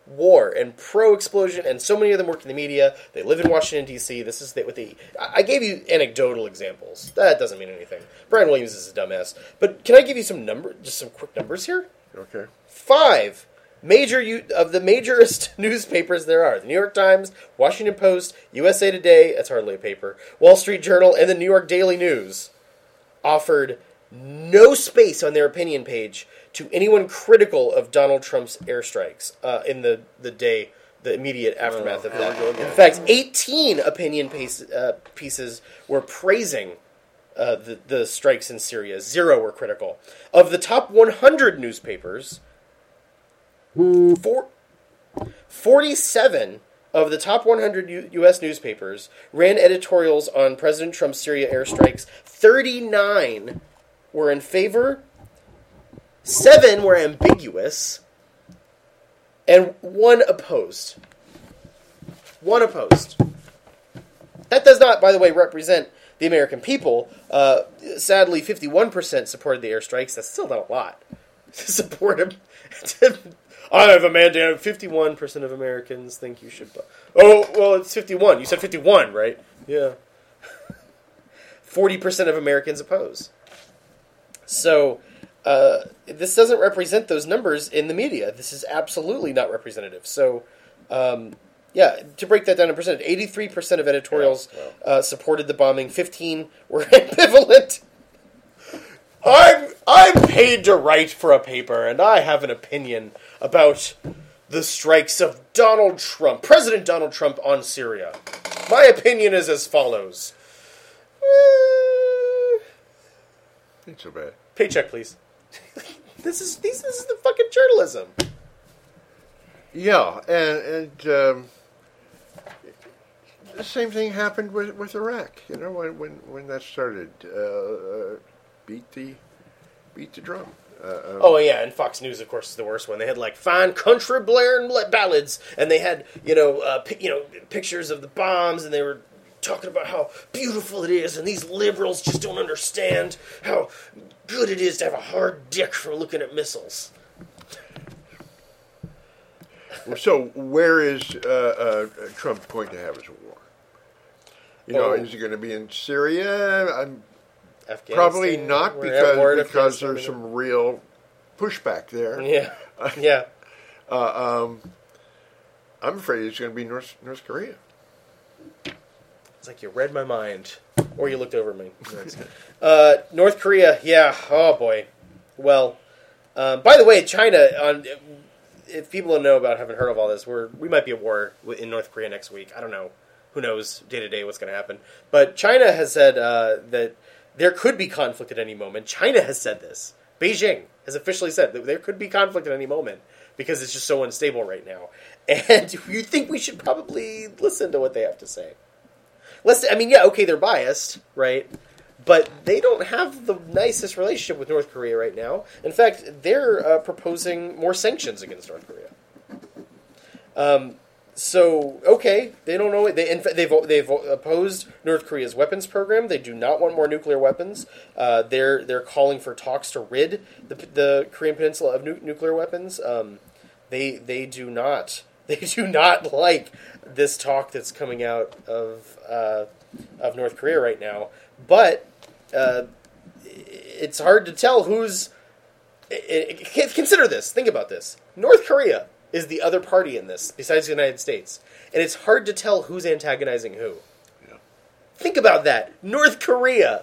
war and pro-explosion, and so many of them work in the media. They live in Washington, D C This is the, with the. I gave you anecdotal examples. That doesn't mean anything. Brian Williams is a dumbass. But can I give you some number, just some quick numbers here? Okay. Five major of the majorest newspapers there are: the New York Times, Washington Post, U S A Today. That's hardly a paper. Wall Street Journal, and the New York Daily News offered no space on their opinion page to anyone critical of Donald Trump's airstrikes uh, in the, the day, the immediate aftermath oh, of that. In fact, eighteen opinion piece, uh, pieces were praising uh, the, the strikes in Syria. Zero were critical. Of the top one hundred newspapers, four, forty-seven of the top one hundred U- U.S. newspapers ran editorials on President Trump's Syria airstrikes. thirty-nine were in favor, seven were ambiguous, and one opposed. One opposed. That does not, by the way, represent the American people. Uh, sadly, fifty-one percent supported the airstrikes. That's still not a lot to support them. I have a mandate. fifty-one percent of Americans think you should. Oh, well, it's fifty-one. You said fifty-one, right? Yeah. forty percent of Americans oppose. So, uh, this doesn't represent those numbers in the media. This is absolutely not representative. So, um, yeah, to break that down in percentage, eighty-three percent of editorials yeah, well. uh, supported the bombing. fifteen were ambivalent. I'm I'm paid to write for a paper, and I have an opinion about the strikes of Donald Trump, President Donald Trump on Syria. My opinion is as follows. Ain't so bad. Paycheck, please. this is this, this is the fucking journalism. Yeah, and and um, the same thing happened with, with Iraq. You know, when when, when that started, uh, uh, beat the beat the drum. Uh, um, oh yeah, and Fox News, of course, is the worst one. They had like fine country blaring ballads, and they had you know uh, pi- you know pictures of the bombs, and they were talking about how beautiful it is, and these liberals just don't understand how good it is to have a hard dick for looking at missiles. So where is uh, uh, Trump going to have his war? You know, oh. is he going to be in Syria? I'm probably not because because there's some real pushback there. Yeah, yeah. uh, um, I'm afraid it's going to be North North Korea. It's like you read my mind, or you looked over me. uh, North Korea, yeah. Oh boy. Well, um, by the way, China. On if people don't know about, haven't heard of all this, we're we might be at war in North Korea next week. I don't know. Who knows day to day what's going to happen? But China has said uh, that there could be conflict at any moment. China has said this. Beijing has officially said that there could be conflict at any moment because it's just so unstable right now. And you think we should probably listen to what they have to say. Let's. I mean, yeah, okay, they're biased, right? But they don't have the nicest relationship with North Korea right now. In fact, they're uh, proposing more sanctions against North Korea. Um, so, okay, they don't know. They, in fact, they've they've opposed North Korea's weapons program. They do not want more nuclear weapons. Uh, they're they're calling for talks to rid the the Korean Peninsula of nu- nuclear weapons. Um, they they do not they do not like this talk that's coming out of uh, of North Korea right now. But uh, it's hard to tell who's. It, it, consider this. Think about this. North Korea is the other party in this, besides the United States. And it's hard to tell who's antagonizing who. Yeah. Think about that. North Korea.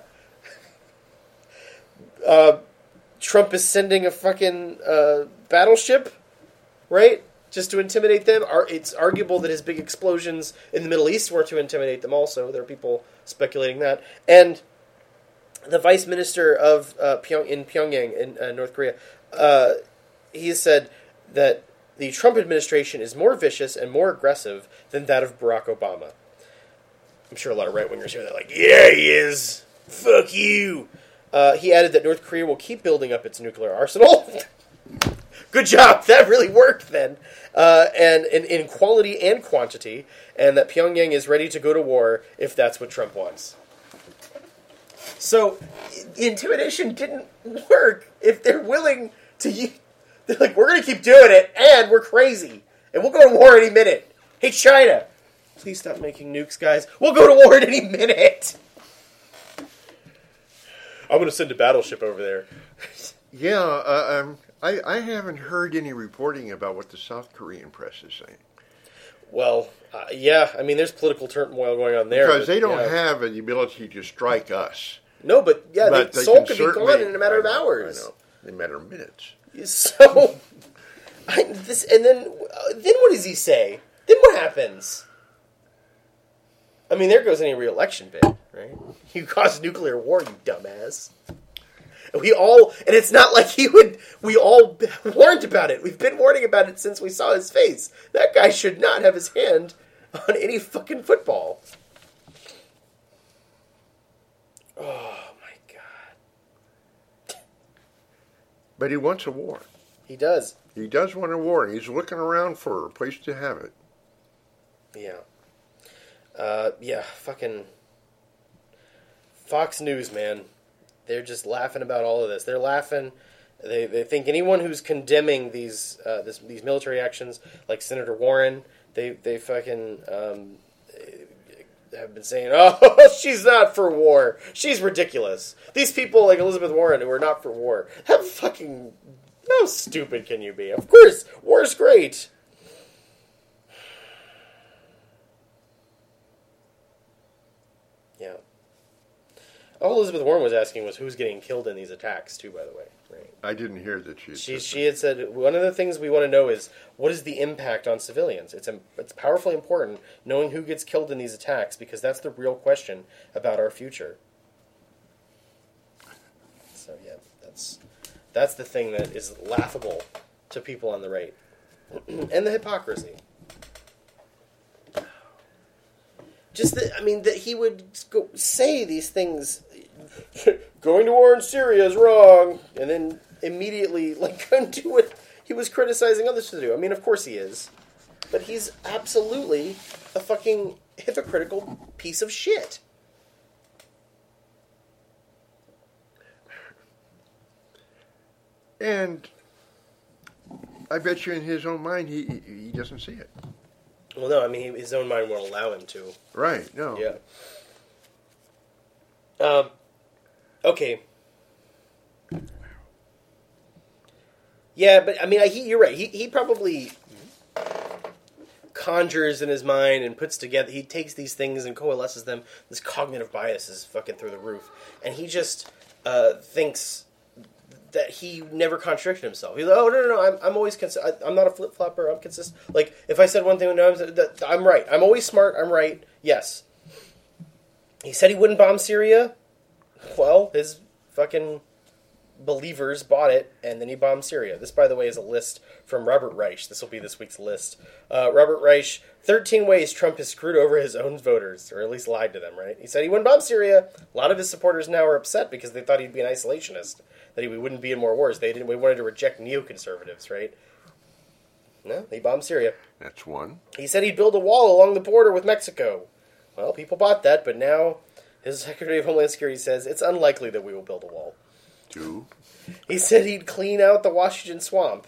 Uh, Trump is sending a fucking uh, battleship, right? Just to intimidate them. It's arguable that his big explosions in the Middle East were to intimidate them also. There are people speculating that. And the vice minister of uh, Pyong, in Pyongyang, in uh, North Korea, uh, he has said that the Trump administration is more vicious and more aggressive than that of Barack Obama. I'm sure a lot of right-wingers hear that like, yeah, he is. Fuck you. Uh, he added that North Korea will keep building up its nuclear arsenal. Good job. That really worked then. Uh, and in, in quality and quantity, and that Pyongyang is ready to go to war if that's what Trump wants. So, intimidation didn't work if they're willing to use... They're like, we're going to keep doing it, and we're crazy. And we'll go to war any minute. Hey, China, please stop making nukes, guys. We'll go to war in any minute. I'm going to send a battleship over there. Yeah, uh, um, I, I haven't heard any reporting about what the South Korean press is saying. Well, uh, yeah, I mean, there's political turmoil going on there. Because but, they don't yeah. have the ability to strike us. No, but yeah, But the they Seoul can could be certainly- gone in a matter of I know, hours. I know. In a matter of minutes. So, I, this, and then, uh, then what does he say? Then what happens? I mean, there goes any re-election bid, right? You caused nuclear war, you dumbass. And we all, and it's not like he would, we all warned about it. We've been warning about it since we saw his face. That guy should not have his hand on any fucking football. Oh, my God. But he wants a war. He does. He does want a war, and he's looking around for a place to have it. Yeah. Uh, yeah, fucking Fox News, man. They're just laughing about all of this. They're laughing. They they think anyone who's condemning these uh, this, these military actions, like Senator Warren, they they fucking um, have been saying, "Oh, she's not for war. She's ridiculous." These people like Elizabeth Warren who are not for war. How fucking how stupid can you be? Of course, war's great. Yeah. All Elizabeth Warren was asking was who's getting killed in these attacks, too, by the way. Right. I didn't hear that she. She she had said one of the things we want to know is what is the impact on civilians. It's it's powerfully important knowing who gets killed in these attacks because that's the real question about our future. So yeah, that's that's the thing that is laughable to people on the right, and the hypocrisy. Just that, I mean, that he would go say these things, going to war in Syria is wrong, and then immediately, like, go and do what he was criticizing others to do. I mean, of course he is. But he's absolutely a fucking hypocritical piece of shit. And I bet you in his own mind he he, he doesn't see it. Well, no, I mean, his own mind won't allow him to. Right, no. Yeah. Um, okay. Yeah, but, I mean, I, he, you're right. He, he probably conjures in his mind and puts together, he takes these things and coalesces them. This cognitive bias is fucking through the roof. And he just uh, thinks that he never contradicted himself. He's like, oh, no, no, no, I'm, I'm always, cons- I, I'm not a flip-flopper, I'm consistent. Like, if I said one thing, no, I'm, I'm right. I'm always smart, I'm right, yes. He said he wouldn't bomb Syria. Well, his fucking believers bought it, and then he bombed Syria. This, by the way, is a list from Robert Reich. This will be this week's list. Uh, Robert Reich, thirteen ways Trump has screwed over his own voters, or at least lied to them, right? He said he wouldn't bomb Syria. A lot of his supporters now are upset because they thought he'd be an isolationist, that he wouldn't be in more wars. They didn't. We wanted to reject neoconservatives, right? No, he bombed Syria. That's one. He said he'd build a wall along the border with Mexico. Well, people bought that, but now his Secretary of Homeland Security says it's unlikely that we will build a wall. Two. He said he'd clean out the Washington swamp.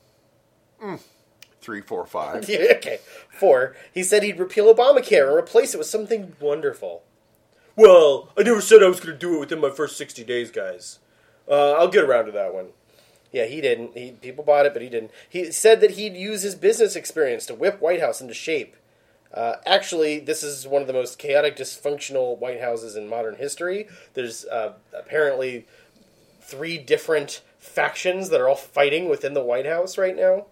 Mm. Three, four, five. Yeah, okay. Four. He said he'd repeal Obamacare and replace it with something wonderful. Well, I never said I was going to do it within my first sixty days, guys. Uh, I'll get around to that one. Yeah, he didn't. He, people bought it, but he didn't. He said that he'd use his business experience to whip White House into shape. Uh, actually, this is one of the most chaotic, dysfunctional White Houses in modern history. There's uh, apparently three different factions that are all fighting within the White House right now.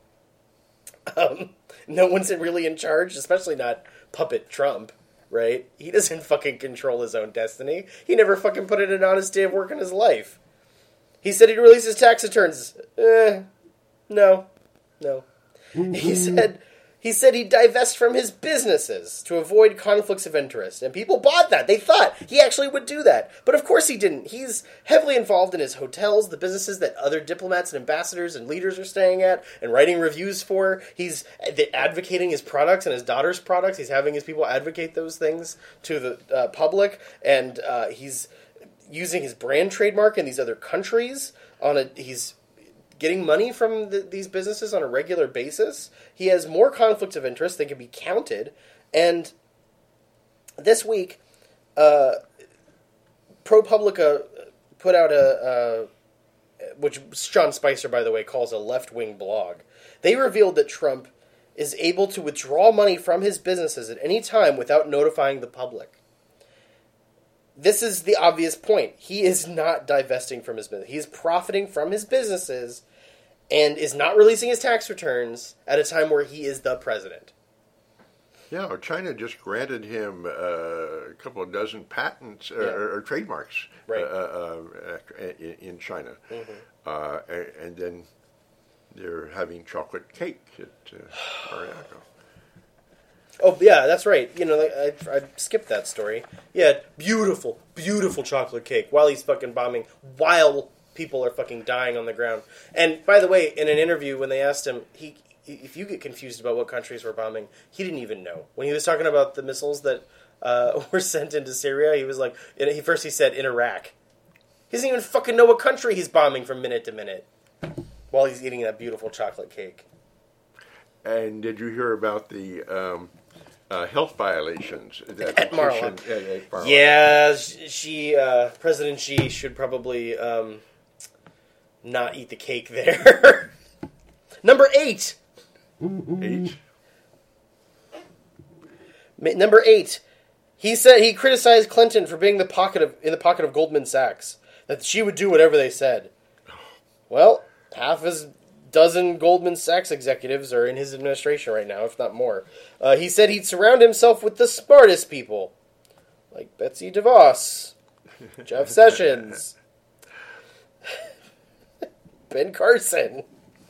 Um, no one's really in charge, especially not puppet Trump, right? He doesn't fucking control his own destiny. He never fucking put in an honest day of work in his life. He said he'd release his tax returns. Eh, no. No. He said... He said he'd divest from his businesses to avoid conflicts of interest. And people bought that. They thought he actually would do that. But of course he didn't. He's heavily involved in his hotels, the businesses that other diplomats and ambassadors and leaders are staying at and writing reviews for. He's advocating his products and his daughter's products. He's having his people advocate those things to the uh, public. And uh, he's using his brand trademark in these other countries. On a He's getting money from the, these businesses on a regular basis. He has more conflicts of interest than can be counted. And this week, uh, ProPublica put out a, a, which Sean Spicer, by the way, calls a left-wing blog. They revealed that Trump is able to withdraw money from his businesses at any time without notifying the public. This is the obvious point. He is not divesting from his business. He is profiting from his businesses and is not releasing his tax returns at a time where he is the president. Yeah, well, China just granted him uh, a couple of dozen patents uh, Yeah. or, or trademarks Right. uh, uh, uh, in, in China. Mm-hmm. Uh, and, and then they're having chocolate cake at uh, Mar-a-Lago. Oh, yeah, that's right. You know, I, I skipped that story. Yeah, beautiful, beautiful chocolate cake while he's fucking bombing, while people are fucking dying on the ground. And, by the way, in an interview, when they asked him, he, if you get confused about what countries were bombing, he didn't even know. When he was talking about the missiles that uh, were sent into Syria, he was like, he first he said, in Iraq. He doesn't even fucking know what country he's bombing from minute to minute while he's eating that beautiful chocolate cake. And did you hear about the um, uh, health violations that At Mar-a-Lago. petition- at- at Mar-a-Lago? Yeah, she, uh, President Xi should probably um, not eat the cake there. Number eight. Eight. Ma- Number eight. He said he criticized Clinton for being the pocket of in the pocket of Goldman Sachs. That she would do whatever they said. Well, half his dozen Goldman Sachs executives are in his administration right now, if not more. Uh, he said he'd surround himself with the smartest people, like Betsy DeVos, Jeff Sessions, Ben Carson,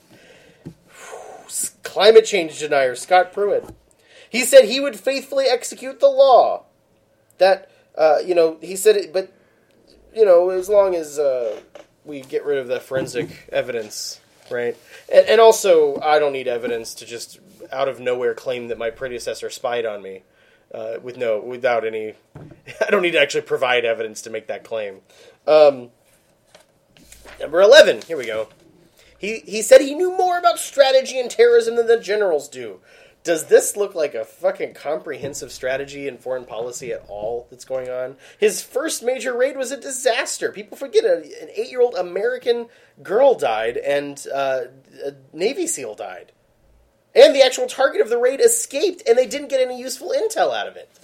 climate change denier Scott Pruitt. He said he would faithfully execute the law. That, uh, you know, he said it, but, you know, as long as uh, we get rid of the forensic evidence, right? And, and also, I don't need evidence to just out of nowhere claim that my predecessor spied on me. Uh, with no, without any, I don't need to actually provide evidence to make that claim. Um, number eleven, here we go. He he said he knew more about strategy and terrorism than the generals do. Does this look like a fucking comprehensive strategy in foreign policy at all that's going on? His first major raid was a disaster. People forget a, an eight-year-old American girl died and uh, a Navy SEAL died. And the actual target of the raid escaped, and they didn't get any useful intel out of it.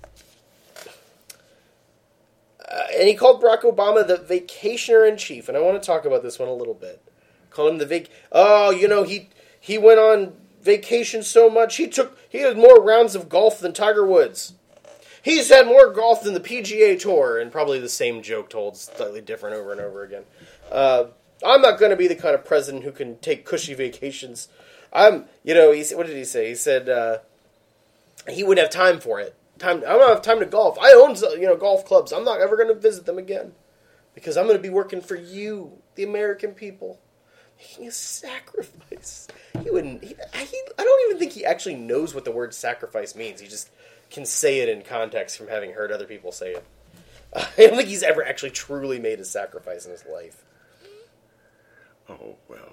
Uh, and he called Barack Obama the vacationer-in-chief, and I want to talk about this one a little bit. Called him the vac... Oh, you know, he he went on vacation so much, he took... He had more rounds of golf than Tiger Woods. He's had more golf than the P G A Tour, and probably the same joke told slightly different over and over again. Uh, I'm not going to be the kind of president who can take cushy vacations. I'm, you know, he, what did he say? He said uh, he wouldn't have time for it. Time, I don't have time to golf. I own, you know, golf clubs. I'm not ever going to visit them again because I'm going to be working for you, the American people, making a sacrifice. He wouldn't. He, he, I don't even think he actually knows what the word sacrifice means. He just can say it in context from having heard other people say it. Uh, I don't think he's ever actually truly made a sacrifice in his life. Oh, well.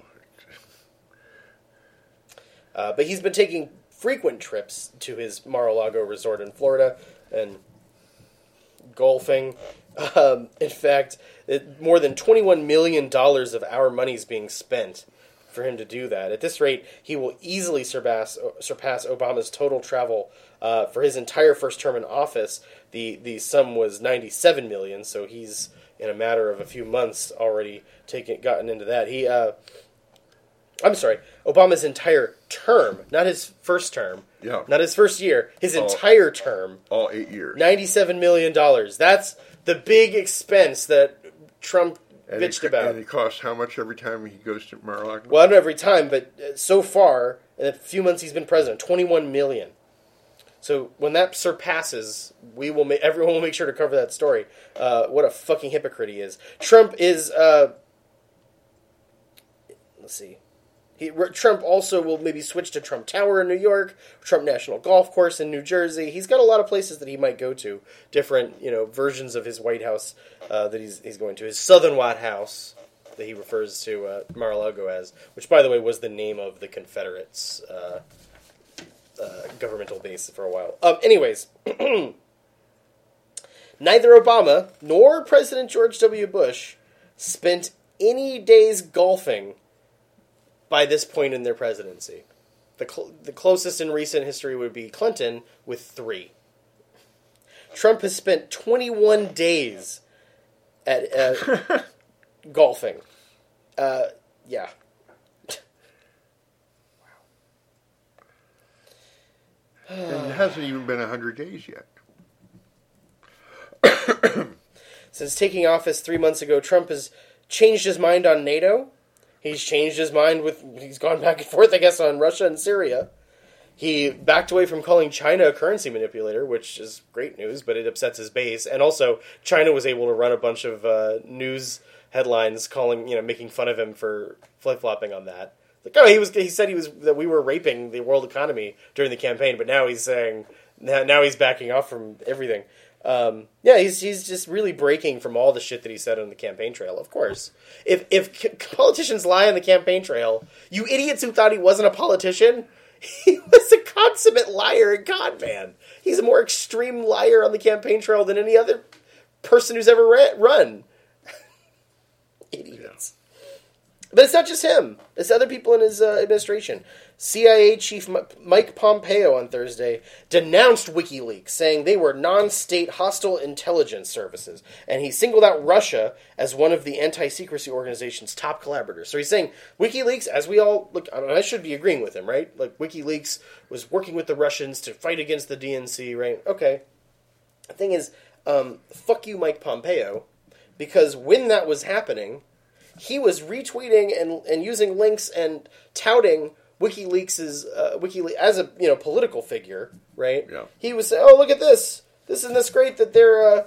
Uh, but he's been taking frequent trips to his Mar-a-Lago resort in Florida and golfing. Um, in fact, it, more than twenty-one million dollars of our money is being spent for him to do that. At this rate, he will easily surpass surpass Obama's total travel uh, for his entire first term in office. The the sum was ninety-seven million dollars, so he's in a matter of a few months already taken gotten into that. He. Uh, I'm sorry, Obama's entire term, not his first term, Yeah. not his first year, his Oh. entire term, All eight years. ninety-seven million dollars. That's the big expense that Trump and bitched it, about. And it costs how much every time he goes to Mar-a-Lago? Well, I don't know every time, but uh, so far, in the few months he's been president, twenty-one million. So when that surpasses, we will. Ma- everyone will make sure to cover that story. Uh, what a fucking hypocrite he is. Trump is. Uh, let's see. He, Trump also will maybe switch to Trump Tower in New York, Trump National Golf Course in New Jersey. He's got a lot of places that he might go to, different, you know, versions of his White House uh, that he's he's going to. His Southern White House. that he refers to uh, Mar-a-Lago as, which, by the way, was the name of the Confederates' uh, uh, governmental base for a while. Um, anyways, neither Obama nor President George W. Bush spent any days golfing by this point in their presidency. The cl- the closest in recent history would be Clinton with three. Trump has spent twenty-one days at uh, golfing. Uh, yeah. And it hasn't even been one hundred days yet. Since taking office three months ago, Trump has changed his mind on NATO. He's changed his mind with... He's gone back and forth, I guess, on Russia and Syria. He backed away from calling China a currency manipulator, which is great news, but it upsets his base. And also, China was able to run a bunch of uh, news headlines calling, you know, making fun of him for flip-flopping on that. Like, oh, he was. He said he was that we were raping the world economy during the campaign, but now he's saying now he's backing off from everything. Um, yeah, he's he's just really breaking from all the shit that he said on the campaign trail. Of course, if if c- politicians lie on the campaign trail, you idiots who thought he wasn't a politician, he was a consummate liar and con man. He's a more extreme liar on the campaign trail than any other person who's ever ra- run. Idiots. But it's not just him. It's other people in his uh, administration. C I A Chief M- Mike Pompeo on Thursday denounced WikiLeaks, saying they were non-state hostile intelligence services. And he singled out Russia as one of the anti-secrecy organization's top collaborators. So he's saying WikiLeaks, as we all... look, I mean, I should be agreeing with him, right? Like, WikiLeaks was working with the Russians to fight against the D N C, right? Okay. The thing is, um, fuck you, Mike Pompeo, because when that was happening... he was retweeting and and using links and touting WikiLeaks' uh, WikiLeaks as a you know political figure, right? Yeah. He was saying, "Oh, look at this! This isn't this great that they're uh,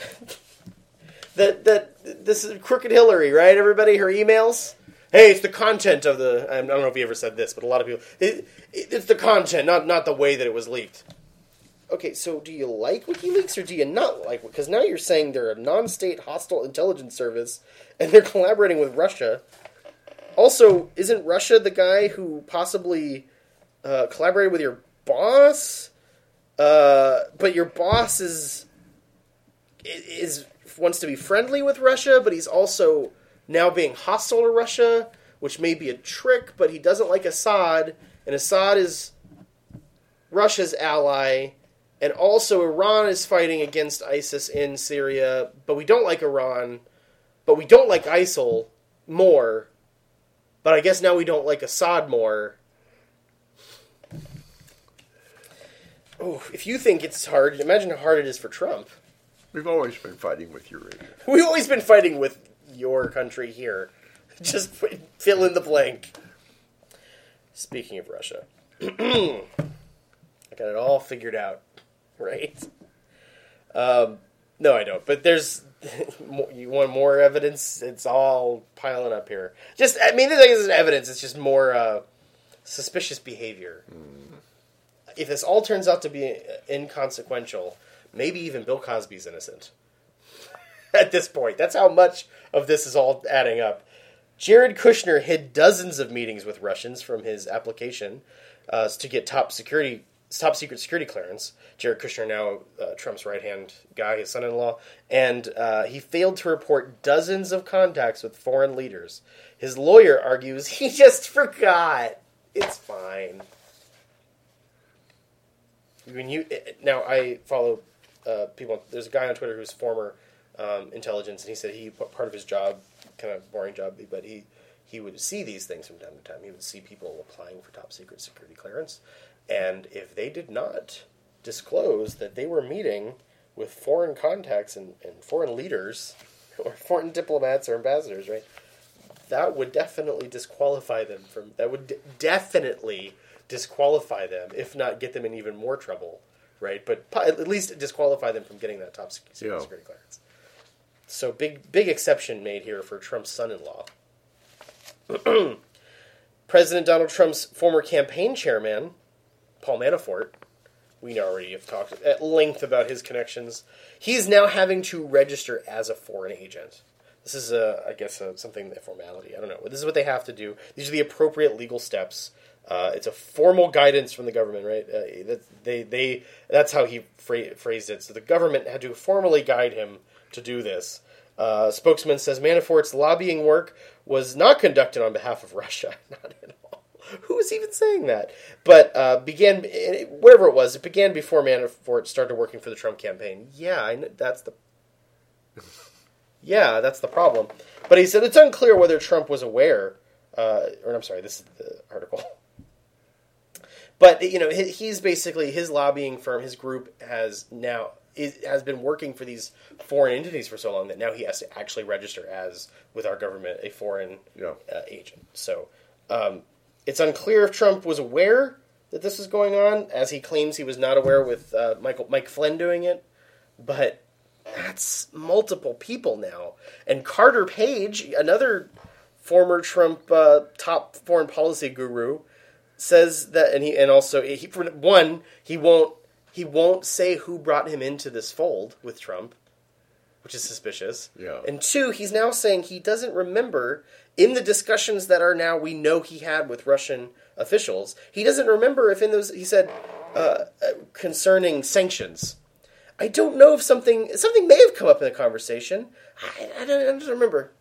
that that this is Crooked Hillary, right? Everybody, her emails. Hey, it's the content of the. I don't know if he ever said this, but a lot of people. It, it, it's the content, not not the way that it was leaked." Okay, so do you like WikiLeaks or do you not like it? Because now you're saying they're a non-state hostile intelligence service and they're collaborating with Russia. Also, isn't Russia the guy who possibly uh, collaborated with your boss? Uh, but your boss is is wants to be friendly with Russia, but he's also now being hostile to Russia, which may be a trick, but he doesn't like Assad, and Assad is Russia's ally. And also, Iran is fighting against ISIS in Syria, but we don't like Iran, but we don't like ISIL more, but I guess now we don't like Assad more. Oh, if you think it's hard, imagine how hard it is for Trump. We've always been fighting with Eurasia. We've always been fighting with your country here. Just fill in the blank. Speaking of Russia, I got it all figured out. Right? Um, no, I don't. But there's... you want more evidence? It's all piling up here. Just, I mean, the thing isn't evidence. It's just more uh, suspicious behavior. Mm. If this all turns out to be inconsequential, maybe even Bill Cosby's innocent. At this point. That's how much of this is all adding up. Jared Kushner hid dozens of meetings with Russians from his application uh, to get top security top secret security clearance. Jared Kushner, now uh, Trump's right-hand guy, his son-in-law, and uh, he failed to report dozens of contacts with foreign leaders. His lawyer argues he just forgot. It's fine. When you now, I follow uh, people. There's a guy on Twitter who's former um, intelligence, and he said he part of his job, kind of boring job, but he he would see these things from time to time. He would see people applying for top secret security clearance. And if they did not disclose that they were meeting with foreign contacts and, and foreign leaders, or foreign diplomats or ambassadors, right, that would definitely disqualify them from, that would d- definitely disqualify them, if not get them in even more trouble, right? But po- at least disqualify them from getting that top secret yeah. security clearance. So big, big exception made here for Trump's son-in-law. President Donald Trump's former campaign chairman, Paul Manafort, we already have talked at length about his connections. He's now having to register as a foreign agent. This is, uh, I guess, uh, something, a formality. I don't know. This is what they have to do. These are the appropriate legal steps. Uh, it's a formal guidance from the government, right? Uh, that they, they, that's how he phra- phrased it. So the government had to formally guide him to do this. Uh, spokesman says Manafort's lobbying work was not conducted on behalf of Russia. Not at all. Who was even saying that? But uh, began, whatever it was, it began before Manafort started working for the Trump campaign. Yeah, I know, that's the... Yeah, that's the problem. But he said it's unclear whether Trump was aware... Uh, or I'm sorry, this is the article. But, you know, he's basically, his lobbying firm, his group has now, is, has been working for these foreign entities for so long that now he has to actually register as, with our government, a foreign yeah. uh, agent. So, um, it's unclear if Trump was aware that this was going on, as he claims he was not aware with uh, Michael Mike Flynn doing it. But that's multiple people now. And Carter Page, another former Trump uh, top foreign policy guru, says that, and he and also he, for one, he won't he won't say who brought him into this fold with Trump, which is suspicious. Yeah. And two, he's now saying he doesn't remember in the discussions that are now we know he had with Russian officials. He doesn't remember if in those he said uh, concerning sanctions. I don't know if something something may have come up in the conversation. I, I don't I don't remember.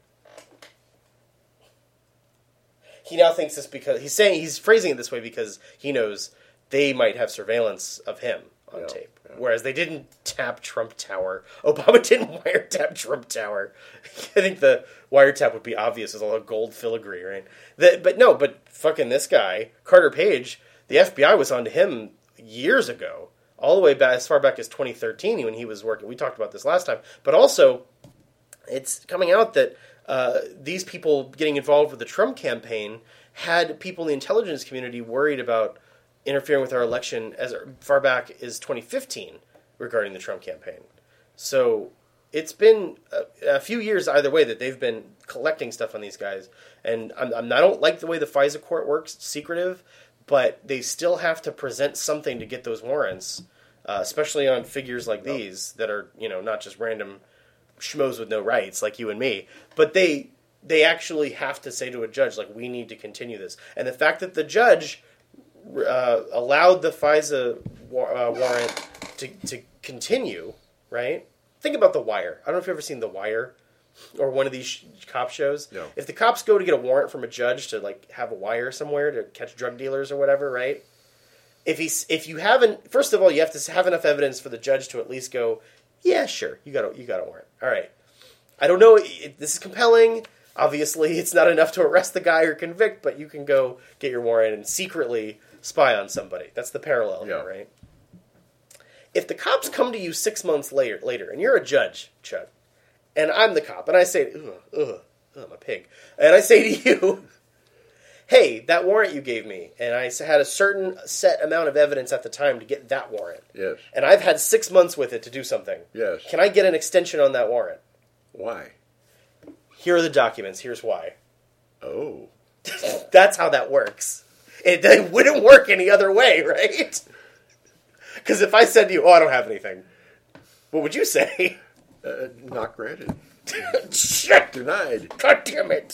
He now thinks this because he's saying he's phrasing it this way because he knows they might have surveillance of him on yeah, tape, yeah. whereas they didn't tap Trump Tower. Obama didn't wiretap Trump Tower. I think the wiretap would be obvious as all a gold filigree, right? The, but no, but fucking this guy Carter Page, the F B I was onto him years ago, all the way back as far back as twenty thirteen when he was working. We talked about this last time, but also it's coming out that. Uh, these people getting involved with the Trump campaign had people in the intelligence community worried about interfering with our election as far back as twenty fifteen regarding the Trump campaign. So it's been a, a few years either way that they've been collecting stuff on these guys. And I'm, I'm, I don't like the way the FISA court works, it's secretive, but they still have to present something to get those warrants, uh, especially on figures like these that are, you know, not just random schmoes with no rights like you and me, but they they actually have to say to a judge, like, we need to continue this. And the fact that the judge uh, allowed the FISA war- uh, warrant to, to continue, right? Think about The Wire. I don't know if you've ever seen The Wire or one of these sh- cop shows. No. If the cops go to get a warrant from a judge to, like, have a wire somewhere to catch drug dealers or whatever, right? If he's if you haven't, first of all, you have to have enough evidence for the judge to at least go, yeah, sure, you got a, you got a warrant. All right. I don't know, it, this is compelling. Obviously, it's not enough to arrest the guy or convict, but you can go get your warrant and secretly spy on somebody. That's the parallel yeah. here, right? If the cops come to you six months later, later, and you're a judge, Chuck, and I'm the cop, and I say, ugh, ugh, ugh, I'm a pig, and I say to you, hey, that warrant you gave me, and I had a certain set amount of evidence at the time to get that warrant. Yes. And I've had six months with it to do something. Yes. Can I get an extension on that warrant? Why? Here are the documents. Here's why. Oh. That's how that works. It, it wouldn't work any other way, right? Because if I said to you, oh, I don't have anything, what would you say? Uh, not granted. Shit! Denied. God damn it!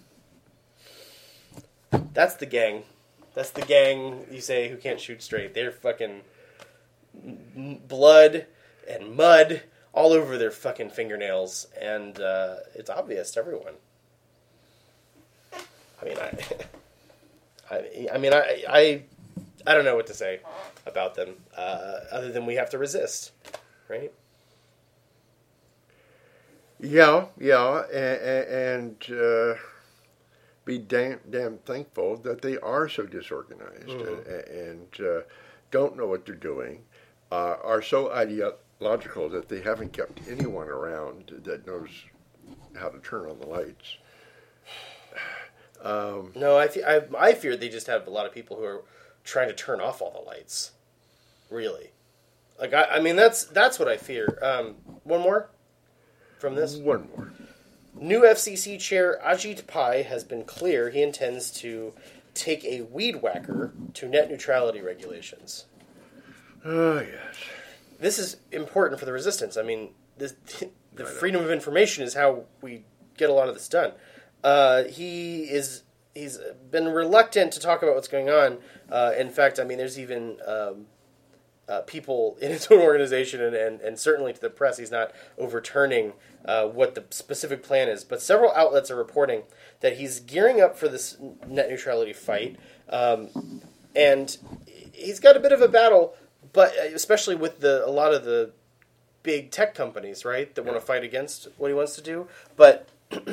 That's the gang. That's the gang, you say, who can't shoot straight. They're fucking m- blood and mud all over their fucking fingernails, and uh, it's obvious to everyone. I mean, I, I, I mean, I, I, I don't know what to say about them, uh, other than we have to resist, right? Yeah, yeah, and, and uh, be damn, damn thankful that they are so disorganized mm-hmm. and, and uh, don't know what they're doing, uh, are so ideological that they haven't kept anyone around that knows how to turn on the lights. Um, no, I, fe- I, I fear they just have a lot of people who are trying to turn off all the lights. Really, like I, I mean, that's that's what I fear. Um, one more from this. One more. New F C C Chair Ajit Pai has been clear he intends to take a weed whacker to net neutrality regulations. Oh, yes. This is important for the resistance. I mean, this, the freedom of information is how we get a lot of this done. Uh, he is he's been reluctant to talk about what's going on. Uh, in fact, I mean, there's even um, uh, people in his own organization and, and, and certainly to the press, he's not overturning uh, what the specific plan is. But several outlets are reporting that he's gearing up for this net neutrality fight, um, and he's got a bit of a battle, but especially with the a lot of the big tech companies, right, that want to fight against what he wants to do. But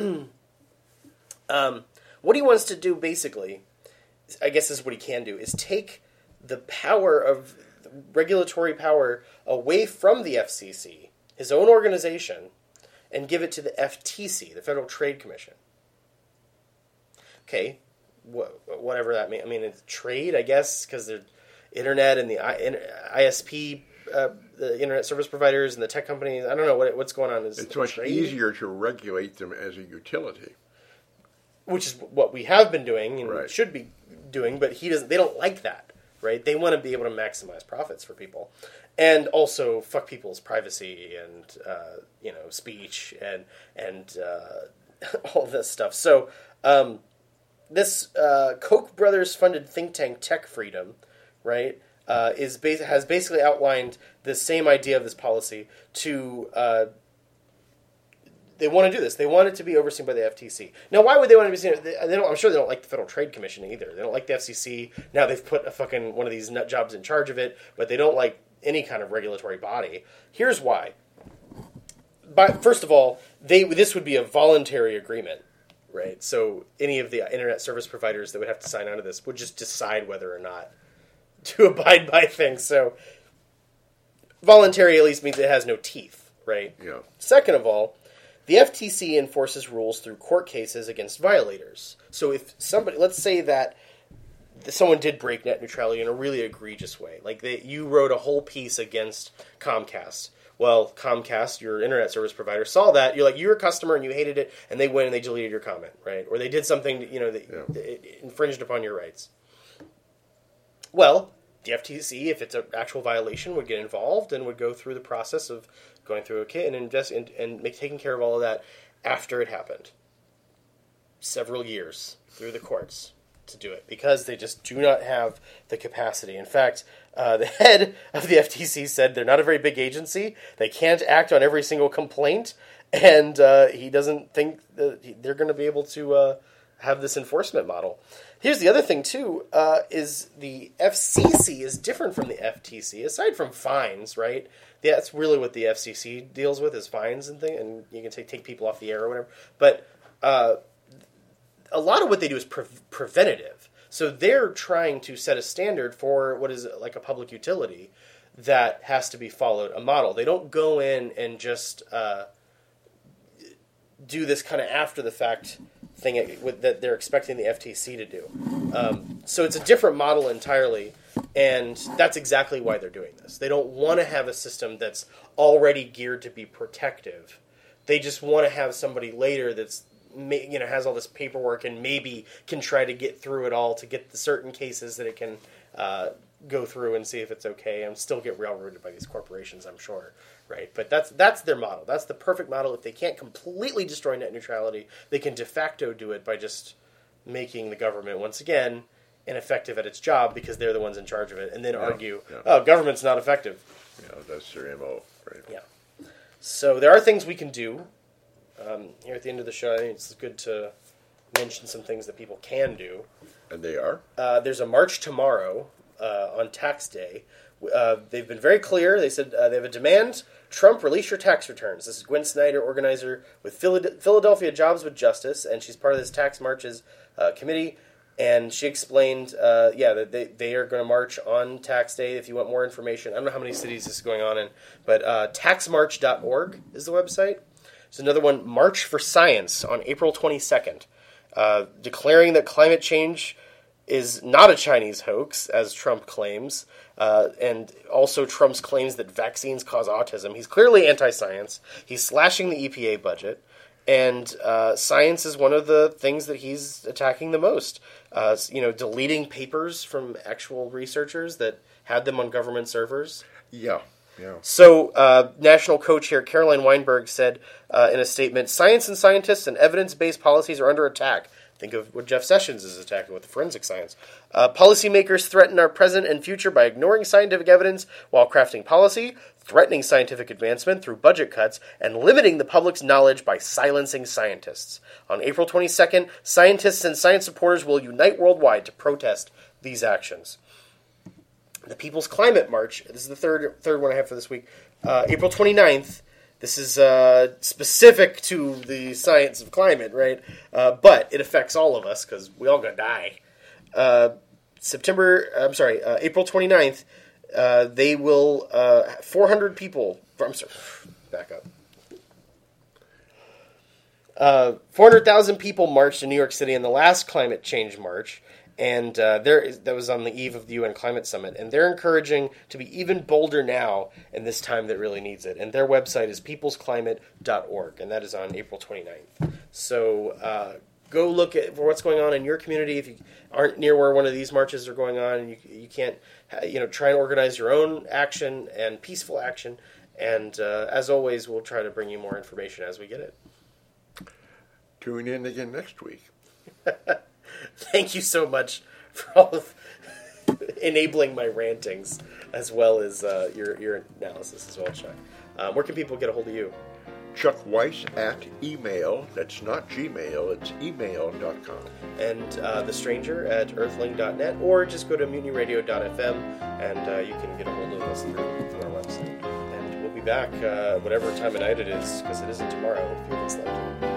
um, what he wants to do, basically, I guess is what he can do, is take the power of regulatory power away from the F C C, his own organization, and give it to the F T C, the Federal Trade Commission. Okay, wh- whatever that means. I mean, it's trade, I guess, because the internet and the I S P, uh, the internet service providers and the tech companies. I don't know what what's going on. Is it's much trade? easier to regulate them as a utility, which is what we have been doing and right. should be doing. But he doesn't. They don't like that, right? They want to be able to maximize profits for people, and also fuck people's privacy and uh, you know speech and and uh, all this stuff. So. Um, This uh, Koch brothers funded think tank Tech Freedom, right, uh, is bas- has basically outlined the same idea of this policy to. Uh, they want to do this. They want it to be overseen by the F T C. Now, why would they want to be seen? They, they don't. I'm sure they don't like the Federal Trade Commission either. They don't like the F C C. Now they've put a fucking one of these nut jobs in charge of it, but they don't like any kind of regulatory body. Here's why. But first of all, they this would be a voluntary agreement. Right, so any of the internet service providers that would have to sign on to this would just decide whether or not to abide by things. So voluntary at least means it has no teeth, right? Yeah. Second of all, the F T C enforces rules through court cases against violators. So if somebody, let's say that someone did break net neutrality in a really egregious way, like they, you wrote a whole piece against Comcast. Well, Comcast, your internet service provider, saw that. You're like, you're a customer and you hated it, and they went and they deleted your comment, right? Or they did something, you know, that yeah. that infringed upon your rights. Well, the F T C, if it's an actual violation, would get involved and would go through the process of going through a kit and invest and, and make, taking care of all of that after it happened. Several years through the courts to do it because they just do not have the capacity. In fact, uh, the head of the F T C said they're not a very big agency. They can't act on every single complaint, and uh, he doesn't think that they're going to be able to uh, have this enforcement model. Here's the other thing, too, uh, is the F C C is different from the F T C. Aside from fines, right? That's really what the F C C deals with is fines and things, and you can take, take people off the air or whatever. But uh, a lot of what they do is pre- preventative. So they're trying to set a standard for what is like a public utility that has to be followed, a model. They don't go in and just uh, do this kind of after-the-fact thing that they're expecting the F T C to do. Um, so it's a different model entirely, and that's exactly why they're doing this. They don't want to have a system that's already geared to be protective. They just want to have somebody later that's you know, has all this paperwork and maybe can try to get through it all to get the certain cases that it can uh, go through and see if it's okay and still get railroaded by these corporations, I'm sure, right? But that's that's their model. That's the perfect model. If they can't completely destroy net neutrality, they can de facto do it by just making the government, once again, ineffective at its job because they're the ones in charge of it, and then yeah, argue, yeah. oh, government's not effective. Yeah, that's their M O, right? Yeah. So there are things we can do. Um, here at the end of the show, I think it's good to mention some things that people can do. And they are? Uh, there's a march tomorrow uh, on tax day. Uh, they've been very clear. They said uh, they have a demand. Trump, release your tax returns. This is Gwen Snyder, organizer with Philadelphia Jobs with Justice, and she's part of this tax marches uh, committee. And she explained, uh, yeah, that they, they are going to march on tax day. If you want more information, I don't know how many cities this is going on in, but uh, tax march dot org is the website. There's another one, March for Science, on April twenty-second, uh, declaring that climate change is not a Chinese hoax, as Trump claims, uh, and also Trump's claims that vaccines cause autism. He's clearly anti-science. He's slashing the E P A budget, and uh, science is one of the things that he's attacking the most. Uh, you know, deleting papers from actual researchers that had them on government servers. Yeah. Yeah. So, uh, national co-chair Caroline Weinberg said uh, in a statement, "Science and scientists and evidence-based policies are under attack." Think of what Jeff Sessions is attacking with the forensic science. Uh, policymakers threaten our present and future by ignoring scientific evidence while crafting policy, threatening scientific advancement through budget cuts, and limiting the public's knowledge by silencing scientists. On April twenty-second, scientists and science supporters will unite worldwide to protest these actions. The People's Climate March, this is the third third one I have for this week, uh, April twenty-ninth. This is uh, specific to the science of climate, right? Uh, but it affects all of us because we all gonna die. Uh, September, I'm sorry, uh, April twenty-ninth, uh, they will, uh, four hundred people, I'm sorry, back up. Uh, four hundred thousand people marched in New York City in the last climate change march. And uh, there is, that was on the eve of the U N Climate Summit. And they're encouraging to be even bolder now in this time that really needs it. And their website is peoples climate dot org, and that is on April twenty-ninth. So uh, go look at for what's going on in your community. If you aren't near where one of these marches are going on, and you, you can't, you know, try and organize your own action and peaceful action. And uh, as always, we'll try to bring you more information as we get it. Tune in again next week. Thank you so much for all of enabling my rantings, as well as uh, your your analysis as well, Chuck. Um, where can people get a hold of you? Chuck Weiss at email. That's not Gmail. It's email dot com. And uh, The Stranger at earthling dot net, or just go to mutiny radio dot f m, and uh, you can get a hold of us through, through our website. And we'll be back uh, whatever time of night it is, because it isn't tomorrow. If you left.